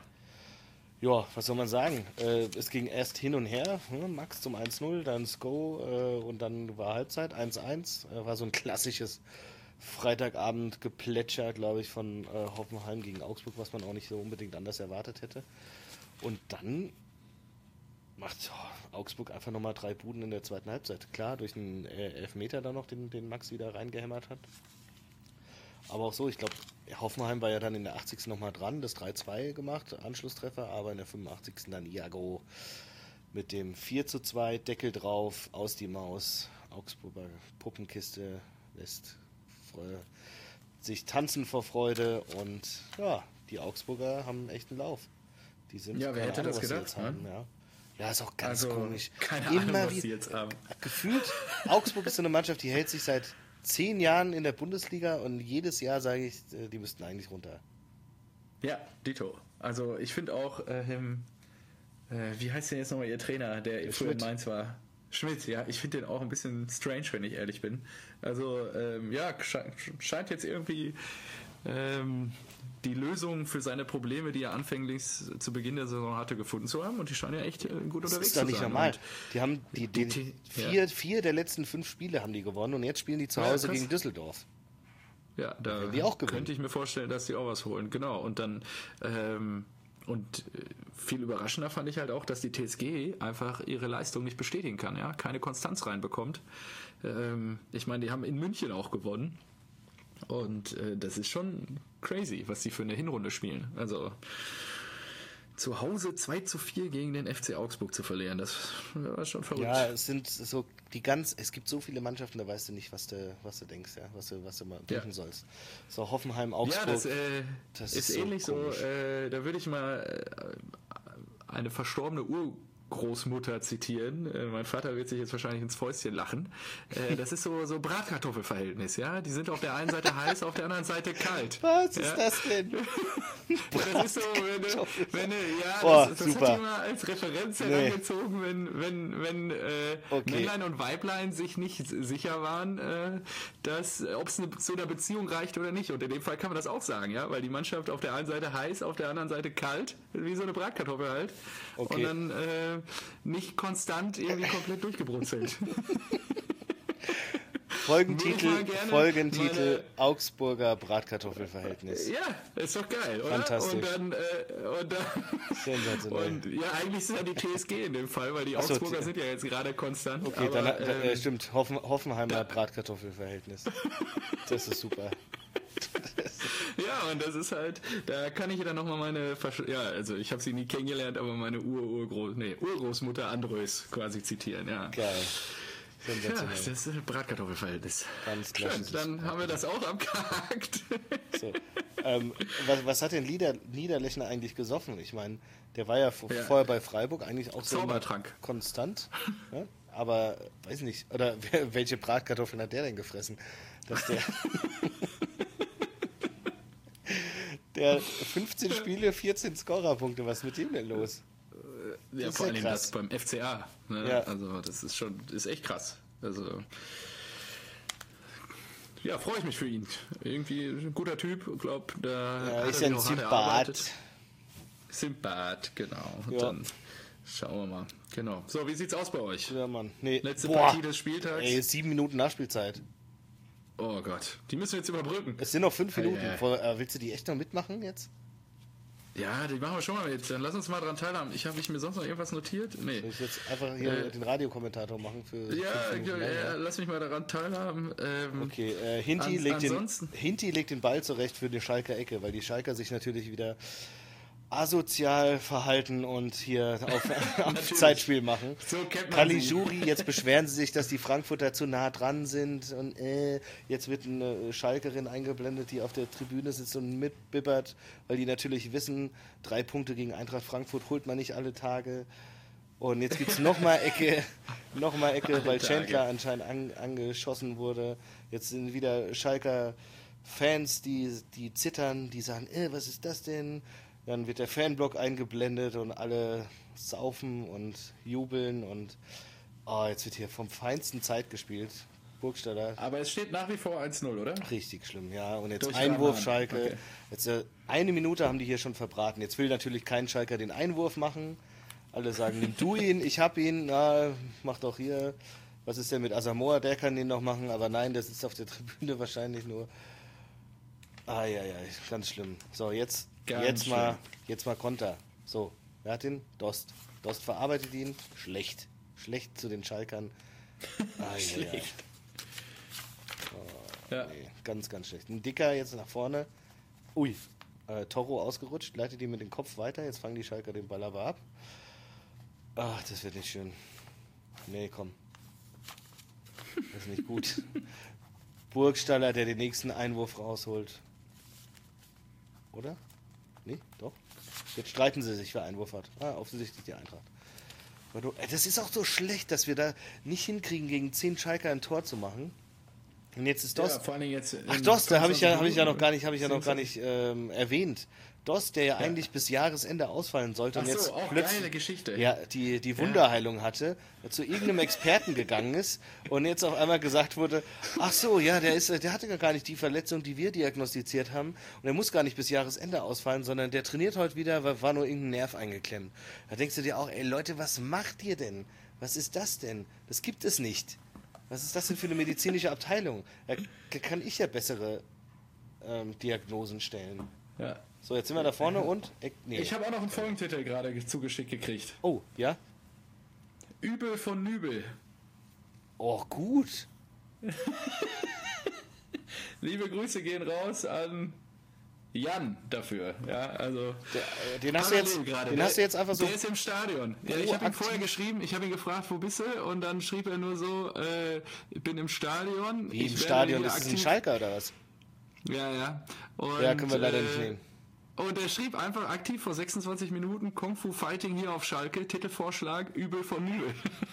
Ja, was soll man sagen? Äh, es ging erst hin und her, hm, Max zum eins null, dann Sko äh, und dann war Halbzeit eins eins. Äh, war so ein klassisches Freitagabend-Geplätscher, glaube ich, von äh, Hoffenheim gegen Augsburg, was man auch nicht so unbedingt anders erwartet hätte. Und dann macht oh, Augsburg einfach nochmal drei Buden in der zweiten Halbzeit. Klar, durch einen äh, Elfmeter dann noch, den, den Max wieder reingehämmert hat. Aber auch so, ich glaube, Hoffenheim war ja dann in der achtzigsten nochmal dran, das drei zwei gemacht, Anschlusstreffer, aber in der fünfundachtzigsten dann Iago mit dem vier zu zwei, Deckel drauf, aus die Maus, Augsburger Puppenkiste lässt Freude, sich tanzen vor Freude und ja, die Augsburger haben echt einen Lauf. Die sind, Ja, wer keine hätte Ahnung, das was sie gedacht, jetzt haben, ne? ja. Ja, ist auch ganz Also, komisch. keine Immer Ahnung, was wie- sie jetzt haben. Gefühlt, Augsburg ist so eine Mannschaft, die hält sich seit zehn Jahren in der Bundesliga und jedes Jahr sage ich, äh, die müssten eigentlich runter. Ja, Dito. Also ich finde auch, ähm, äh, wie heißt denn jetzt nochmal ihr Trainer, der früher in Schmidt. Mainz war? Schmidt, ja. Ich finde den auch ein bisschen strange, wenn ich ehrlich bin. Also ähm, ja, sche scheint jetzt irgendwie ähm, die Lösung für seine Probleme, die er anfänglich zu Beginn der Saison hatte, gefunden zu haben und die scheinen ja echt äh, gut Das unterwegs ist doch zu nicht sein. normal. Und Die haben die, die, Die- vier, vier der letzten fünf Spiele haben die gewonnen und jetzt spielen die zu Ja, Hause krass. gegen Düsseldorf. Ja, da werden die auch gewinnen. könnte ich mir vorstellen, dass die auch was holen. Genau. Und dann ähm, und äh, viel überraschender fand ich halt auch, dass die T S G einfach ihre Leistung nicht bestätigen kann, ja, keine Konstanz reinbekommt. Ähm, ich meine, die haben in München auch gewonnen. Und äh, das ist schon crazy, was die für eine Hinrunde spielen. Also zu Hause zwei zu vier gegen den F C Augsburg zu verlieren, das war schon verrückt. Ja, es sind so die ganz, es gibt so viele Mannschaften, da weißt du nicht, was du, was du denkst, ja, was du, was du mal Ja. denken sollst. So Hoffenheim, Augsburg. Ja, das, äh, das ist, ist so ähnlich so, komisch. äh, da würde ich mal äh, eine verstorbene Urgroßmutter zitieren. Äh, mein Vater wird sich jetzt wahrscheinlich ins Fäustchen lachen. Äh, das ist so, so Bratkartoffelverhältnis, ja. Die sind auf der einen Seite heiß, auf der anderen Seite kalt. Was ja? ist das denn? Das ist so, wenn du, wenn du ja, Boah, das, das super. hat jemand als Referenz Nee. herangezogen, wenn, wenn, wenn äh, Okay. Männlein und Weiblein sich nicht sicher waren, äh, dass, ob es zu einer Beziehung reicht oder nicht. Und in dem Fall kann man das auch sagen, ja, weil die Mannschaft auf der einen Seite heiß, auf der anderen Seite kalt, wie so eine Bratkartoffel halt. Okay. Und dann äh, nicht konstant irgendwie komplett durchgebrutzelt. Folgentitel, Würde ich mal gerne Folgentitel meine- Augsburger Bratkartoffelverhältnis. Ja, ist doch geil, oder? Fantastisch. Und dann, äh, und dann Sensationell. Und ja, eigentlich ist es ja die T S G in dem Fall, weil die Ach so, Augsburger die- sind ja jetzt gerade konstant. Okay, aber, dann äh, ähm, äh, stimmt, Hoffen, Hoffenheimer Bratkartoffelverhältnis. Das ist super. ja, und das ist halt, da kann ich dann nochmal meine, Versch- ja, also ich habe sie nie kennengelernt, aber meine Ur-Urgroß, nee, Urgroßmutter Andrös quasi zitieren, ja. Geil. Ja, Sensationell. das ist ein Bratkartoffelverhältnis. Ganz Schön, klassisches dann haben wir das auch abgehakt. So. Ähm, was, was hat denn Lieder, Niederlechner eigentlich gesoffen? Ich meine, der war ja, v- Ja. vorher bei Freiburg eigentlich auch so immer Zaubertrank. konstant. Ne? Aber weiß nicht, oder wer- welche Bratkartoffeln hat der denn gefressen? Dass der, der fünfzehn Spiele, vierzehn Scorerpunkte, was ist mit dem denn los? Ja, ist vor ja allem krass. das beim F C A. Ne? Ja. Also das ist schon, ist echt krass. Also ja, freue ich mich für ihn. Irgendwie ein guter Typ, glaub, da Ja, hat ist er ja ein sich auch hart erarbeitet. Sympath. Sympath, genau. Und Ja. dann schauen wir mal. Genau. So, wie sieht's aus bei euch? Ja, Mann. Nee. Letzte Boah. Partie des Spieltags. Ey, sieben Minuten Nachspielzeit. Oh Gott, die müssen wir jetzt überbrücken. Es sind noch fünf Ei, Minuten. ei. Vor, äh, willst du die echt noch mitmachen jetzt? Ja, die machen wir schon mal mit. Dann lass uns mal dran teilhaben. Ich habe ich mir sonst noch irgendwas notiert? Nee. Soll ich jetzt einfach hier äh, den Radiokommentator machen für. Ja, für ja, ja, lass mich mal daran teilhaben. Ähm, okay, äh, Hinti, ans, legt den, Hinti legt den Ball zurecht für die Schalker Ecke, weil die Schalker sich natürlich wieder asozial verhalten und hier auf, auf Zeitspiel machen. So Caligiuri, jetzt beschweren sie sich, dass die Frankfurter zu nah dran sind und äh, jetzt wird eine Schalkerin eingeblendet, die auf der Tribüne sitzt und mitbibbert, weil die natürlich wissen, drei Punkte gegen Eintracht Frankfurt holt man nicht alle Tage. Und jetzt gibt es nochmal Ecke, nochmal Ecke, weil Chandler anscheinend an, angeschossen wurde. Jetzt sind wieder Schalker Fans, die, die zittern, die sagen, äh, was ist das denn? Dann wird der Fanblock eingeblendet und alle saufen und jubeln und oh, jetzt wird hier vom feinsten Zeit gespielt. Burgstaller. Aber es steht nach wie vor eins null, oder? Richtig schlimm, ja. Und jetzt Einwurf Schalke. Okay. Jetzt äh, eine Minute haben die hier schon verbraten. Jetzt will natürlich kein Schalker den Einwurf machen. Alle sagen, nimm du ihn, ich hab ihn. Na, mach doch hier. Was ist denn mit Asamoah? Der kann den noch machen. Aber nein, der sitzt auf der Tribüne wahrscheinlich nur. Eieiei, ganz schlimm. So, jetzt Ganz jetzt mal, jetzt mal Konter. So, wer hat den? Dost. Dost verarbeitet ihn. Schlecht. Schlecht zu den Schalkern. Ah, schlecht. Oh, ja. Nee, ganz, ganz schlecht. Ein Dicker jetzt nach vorne. Ui. Äh, Toro ausgerutscht, leitet ihn mit dem Kopf weiter. Jetzt fangen die Schalker den Ball aber ab. Ach, das wird nicht schön. Nee, komm. Das ist nicht gut. Burgstaller, der den nächsten Einwurf rausholt. Oder? Nee, doch. Jetzt streiten sie sich, wer Einwurf hat. Ah, offensichtlich die Eintracht. Das ist auch so schlecht, dass wir da nicht hinkriegen, gegen zehn Schalker ein Tor zu machen. Und jetzt ist Dost. Ja, vor allen Dingen jetzt Ach, Dost, da habe ich ja, habe ich ja noch gar nicht, habe ich ja noch gar nicht ähm, erwähnt. Dost, der ja, ja eigentlich bis Jahresende ausfallen sollte Ach und jetzt so, auch plötzlich geile Geschichte. Ja, die, die Wunderheilung hatte, zu irgendeinem Experten gegangen ist und jetzt auf einmal gesagt wurde, ach so, ja, der ist, der hatte gar nicht die Verletzung, die wir diagnostiziert haben und er muss gar nicht bis Jahresende ausfallen, sondern der trainiert heute wieder, weil war nur irgendein Nerv eingeklemmt. Da denkst du dir auch, ey Leute, was macht ihr denn? Was ist das denn? Das gibt es nicht. Was ist das denn für eine medizinische Abteilung? Da kann ich ja bessere ähm, Diagnosen stellen. Ja. So, jetzt sind wir da vorne und... Äh, nee. Ich habe auch noch einen Folgentitel gerade zugeschickt gekriegt. Oh, ja? Übel von Nübel. Oh, gut. Liebe Grüße gehen raus an Jan dafür. Ja, also der, den hast, du jetzt, den der, hast du jetzt einfach so... Der ist im Stadion. Ja, ich habe ihn vorher geschrieben, ich habe ihn gefragt, wo bist du? Und dann schrieb er nur so, äh, ich bin im Stadion. Wie im Stadion? Ist es ein Schalker oder was? Ja, ja. Und, ja, können wir leider äh, nicht nehmen. Und er schrieb einfach aktiv vor sechsundzwanzig Minuten Kung Fu Fighting hier auf Schalke, Titelvorschlag, Übel von Nübel.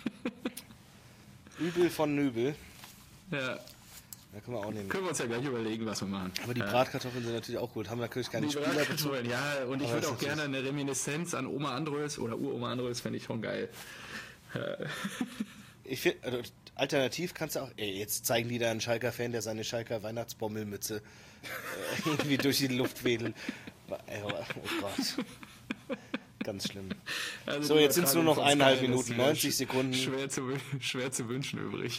Übel von Nübel. Ja. Da können wir auch nehmen. Können wir uns ja gleich überlegen, was wir machen. Aber die ja. Bratkartoffeln sind natürlich auch gut. Haben natürlich keine die Spieler bezogen. Ja, und ich würde auch gerne eine Reminiszenz an Oma Andrös oder Uroma Andrös, fände ich schon geil. Ja. Ich finde, also, alternativ kannst du auch, ey, jetzt zeigen die da einen Schalker-Fan, der seine Schalker Weihnachtsbommelmütze äh, irgendwie durch die Luft wedelt. Oh Gott. Ganz schlimm. Also so, jetzt sind es nur noch eineinhalb Minuten, neunzig Sekunden. Schwer zu, schwer zu wünschen übrig.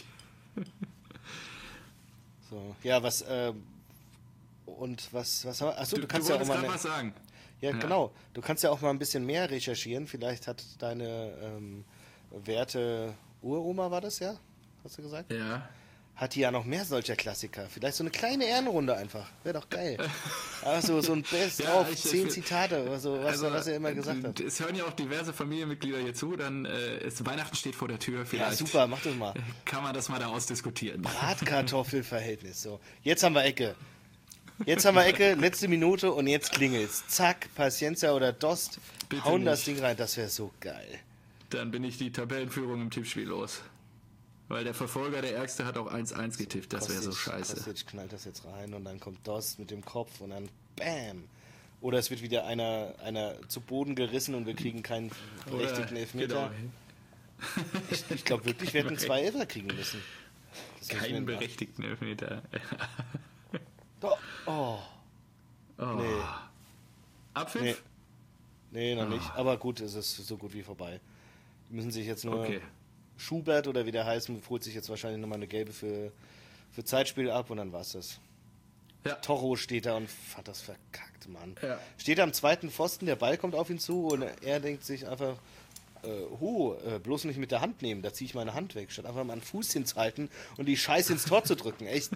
So, ja, was, äh, und was, was haben wir, achso, du, du kannst du ja auch mal... Eine, was sagen. Ja, ja, genau. Du kannst ja auch mal ein bisschen mehr recherchieren. Vielleicht hat deine ähm, Werte Uroma, war das ja? Hast du gesagt? Ja. Hat die ja noch mehr solcher Klassiker. Vielleicht so eine kleine Ehrenrunde einfach. Wäre doch geil. Also so ein Best ja, auf zehn Zitate oder so, was, also, was er immer gesagt hat. Es hören ja auch diverse Familienmitglieder hier zu, dann äh, ist, Weihnachten steht vor der Tür. Vielleicht ja, super, mach das mal. Kann man das mal da ausdiskutieren. Bratkartoffelverhältnis. So, jetzt haben wir Ecke. Jetzt haben wir Ecke, letzte Minute und jetzt klingelt's. Zack, Paciencia oder Dost, Bitte hauen nicht. Das Ding rein. Das wäre so geil. Dann bin ich die Tabellenführung im Tippspiel los. Weil der Verfolger, der Ärgste, hat auch eins eins getippt. Das wäre so scheiße. Kostic knallt das jetzt rein und dann kommt Dost mit dem Kopf und dann BAM! Oder es wird wieder einer, einer zu Boden gerissen und wir kriegen keinen berechtigten Elfmeter. Genau. Ich, ich glaube wirklich, wir hätten zwei Elfer kriegen müssen. Das keinen berechtigten Elfmeter. Doch. Oh. oh. Nee. Abpfiff? Nee. nee, noch oh. nicht. Aber gut, es ist so gut wie vorbei. Die müssen sich jetzt nur... Okay. Schubert oder wie der heißt, holt sich jetzt wahrscheinlich nochmal eine gelbe für, für Zeitspiel ab und dann war's das. Ja. Toro steht da und hat das verkackt, Mann. Ja. Steht am zweiten Pfosten, der Ball kommt auf ihn zu und er denkt sich einfach, äh, hu, äh, bloß nicht mit der Hand nehmen, da ziehe ich meine Hand weg, statt einfach mal einen Fuß hinzuhalten und die Scheiße ins Tor zu drücken, echt.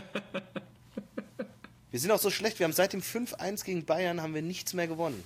Wir sind auch so schlecht, wir haben seit dem fünf eins gegen Bayern haben wir nichts mehr gewonnen.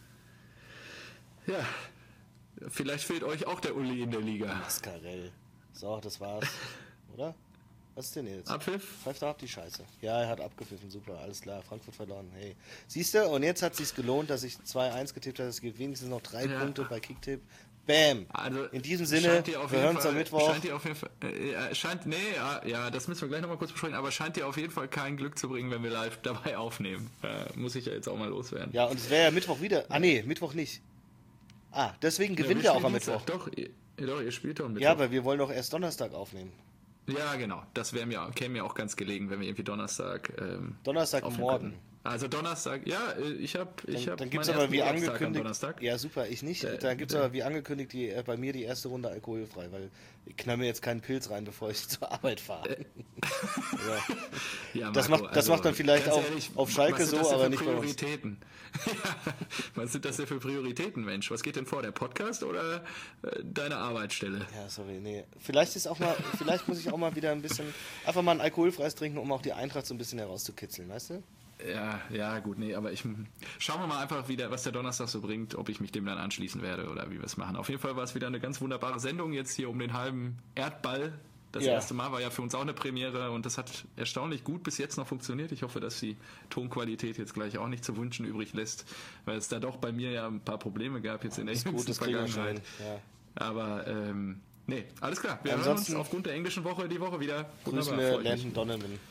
Ja, vielleicht fehlt euch auch der Uli in der Liga. Mascarell. So, das war's, oder? Was ist denn jetzt? Abpfiff? Pfeift er ab die Scheiße. Ja, er hat abgepfiffen, super, alles klar. Frankfurt verloren, hey. Siehst du, und jetzt hat es sich gelohnt, dass ich zwei eins getippt habe. Es gibt wenigstens noch drei Ja. Punkte bei Kicktipp. Bam! Also, in diesem Sinne, scheint dir auf wir jeden hören uns Fall- am Mittwoch. Scheint dir auf jeden Fall, äh, scheint, nee, ja, ja, das müssen wir gleich nochmal kurz besprechen, aber scheint dir auf jeden Fall kein Glück zu bringen, wenn wir live dabei aufnehmen. Äh, muss ich ja jetzt auch mal loswerden. Ja, und es wäre ja Mittwoch wieder. Ah, nee, Mittwoch nicht. Ah, deswegen gewinnen wir auch am Mittwoch. Doch, ihr, doch, ihr spielt doch am Mittwoch. Ja, weil wir wollen doch erst Donnerstag aufnehmen. Ja, genau. Das wäre mir, käme mir auch ganz gelegen, wenn wir irgendwie Donnerstag. Ähm, Donnerstag aufnehmen morgen. könnten. Also Donnerstag, ja, äh, ich habe. Ich Dann, hab dann gibt es meinen aber ersten wie Urlaubstag am angekündigt. Donnerstag. Ja, super, ich nicht. Der- Dann gibt es der- aber wie angekündigt die, äh, bei mir die erste Runde alkoholfrei, weil ich knall mir jetzt keinen Pilz rein, bevor ich zur Arbeit fahre. ja. Ja, Das Marco, macht- das macht dann vielleicht ganz auf- auf Schalke was sind so, das denn aber für nicht bei uns. Prioritäten? Ja, was sind das denn für Prioritäten, Mensch? Was geht denn vor, der Podcast oder äh, deine Arbeitsstelle? Ja, sorry, nee. Vielleicht ist auch mal, vielleicht muss ich auch mal wieder ein bisschen, einfach mal ein alkoholfreies trinken, um auch die Eintracht so ein bisschen herauszukitzeln, weißt du? Ja, ja, gut, nee, aber ich schauen wir mal einfach wieder, was der Donnerstag so bringt, ob ich mich dem dann anschließen werde oder wie wir es machen. Auf jeden Fall war es wieder eine ganz wunderbare Sendung jetzt hier um den halben Erdball. Das Ja. erste Mal war ja für uns auch eine Premiere und das hat erstaunlich gut bis jetzt noch funktioniert. Ich hoffe, dass die Tonqualität jetzt gleich auch nicht zu wünschen übrig lässt, weil es da doch bei mir ja ein paar Probleme gab jetzt in der Ist gut, jüngsten das kriegen wir schon Vergangenheit. hin. Ja. Aber ähm, nee, alles klar. Wir Ansonsten hören uns aufgrund der englischen Woche die Woche wieder. Grüßen Wunderbar, wir freut mich. Landon Donovan.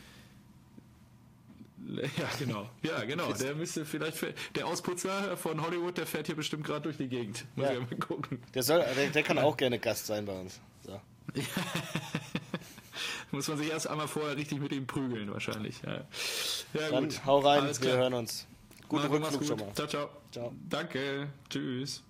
Ja, genau. Ja, genau. Der müsste vielleicht, der Ausputzer von Hollywood, der fährt hier bestimmt gerade durch die Gegend. Muss Ja. ich mal gucken. Der, soll, der, der kann auch gerne Gast sein bei uns. So. Muss man sich erst einmal vorher richtig mit ihm prügeln, wahrscheinlich. Ja, ja Dann gut. hau rein, Alles wir klar. hören uns. Guten Marco, mach's Rückflug gut. schon mal. Ciao, ciao. Ciao. Danke. Tschüss.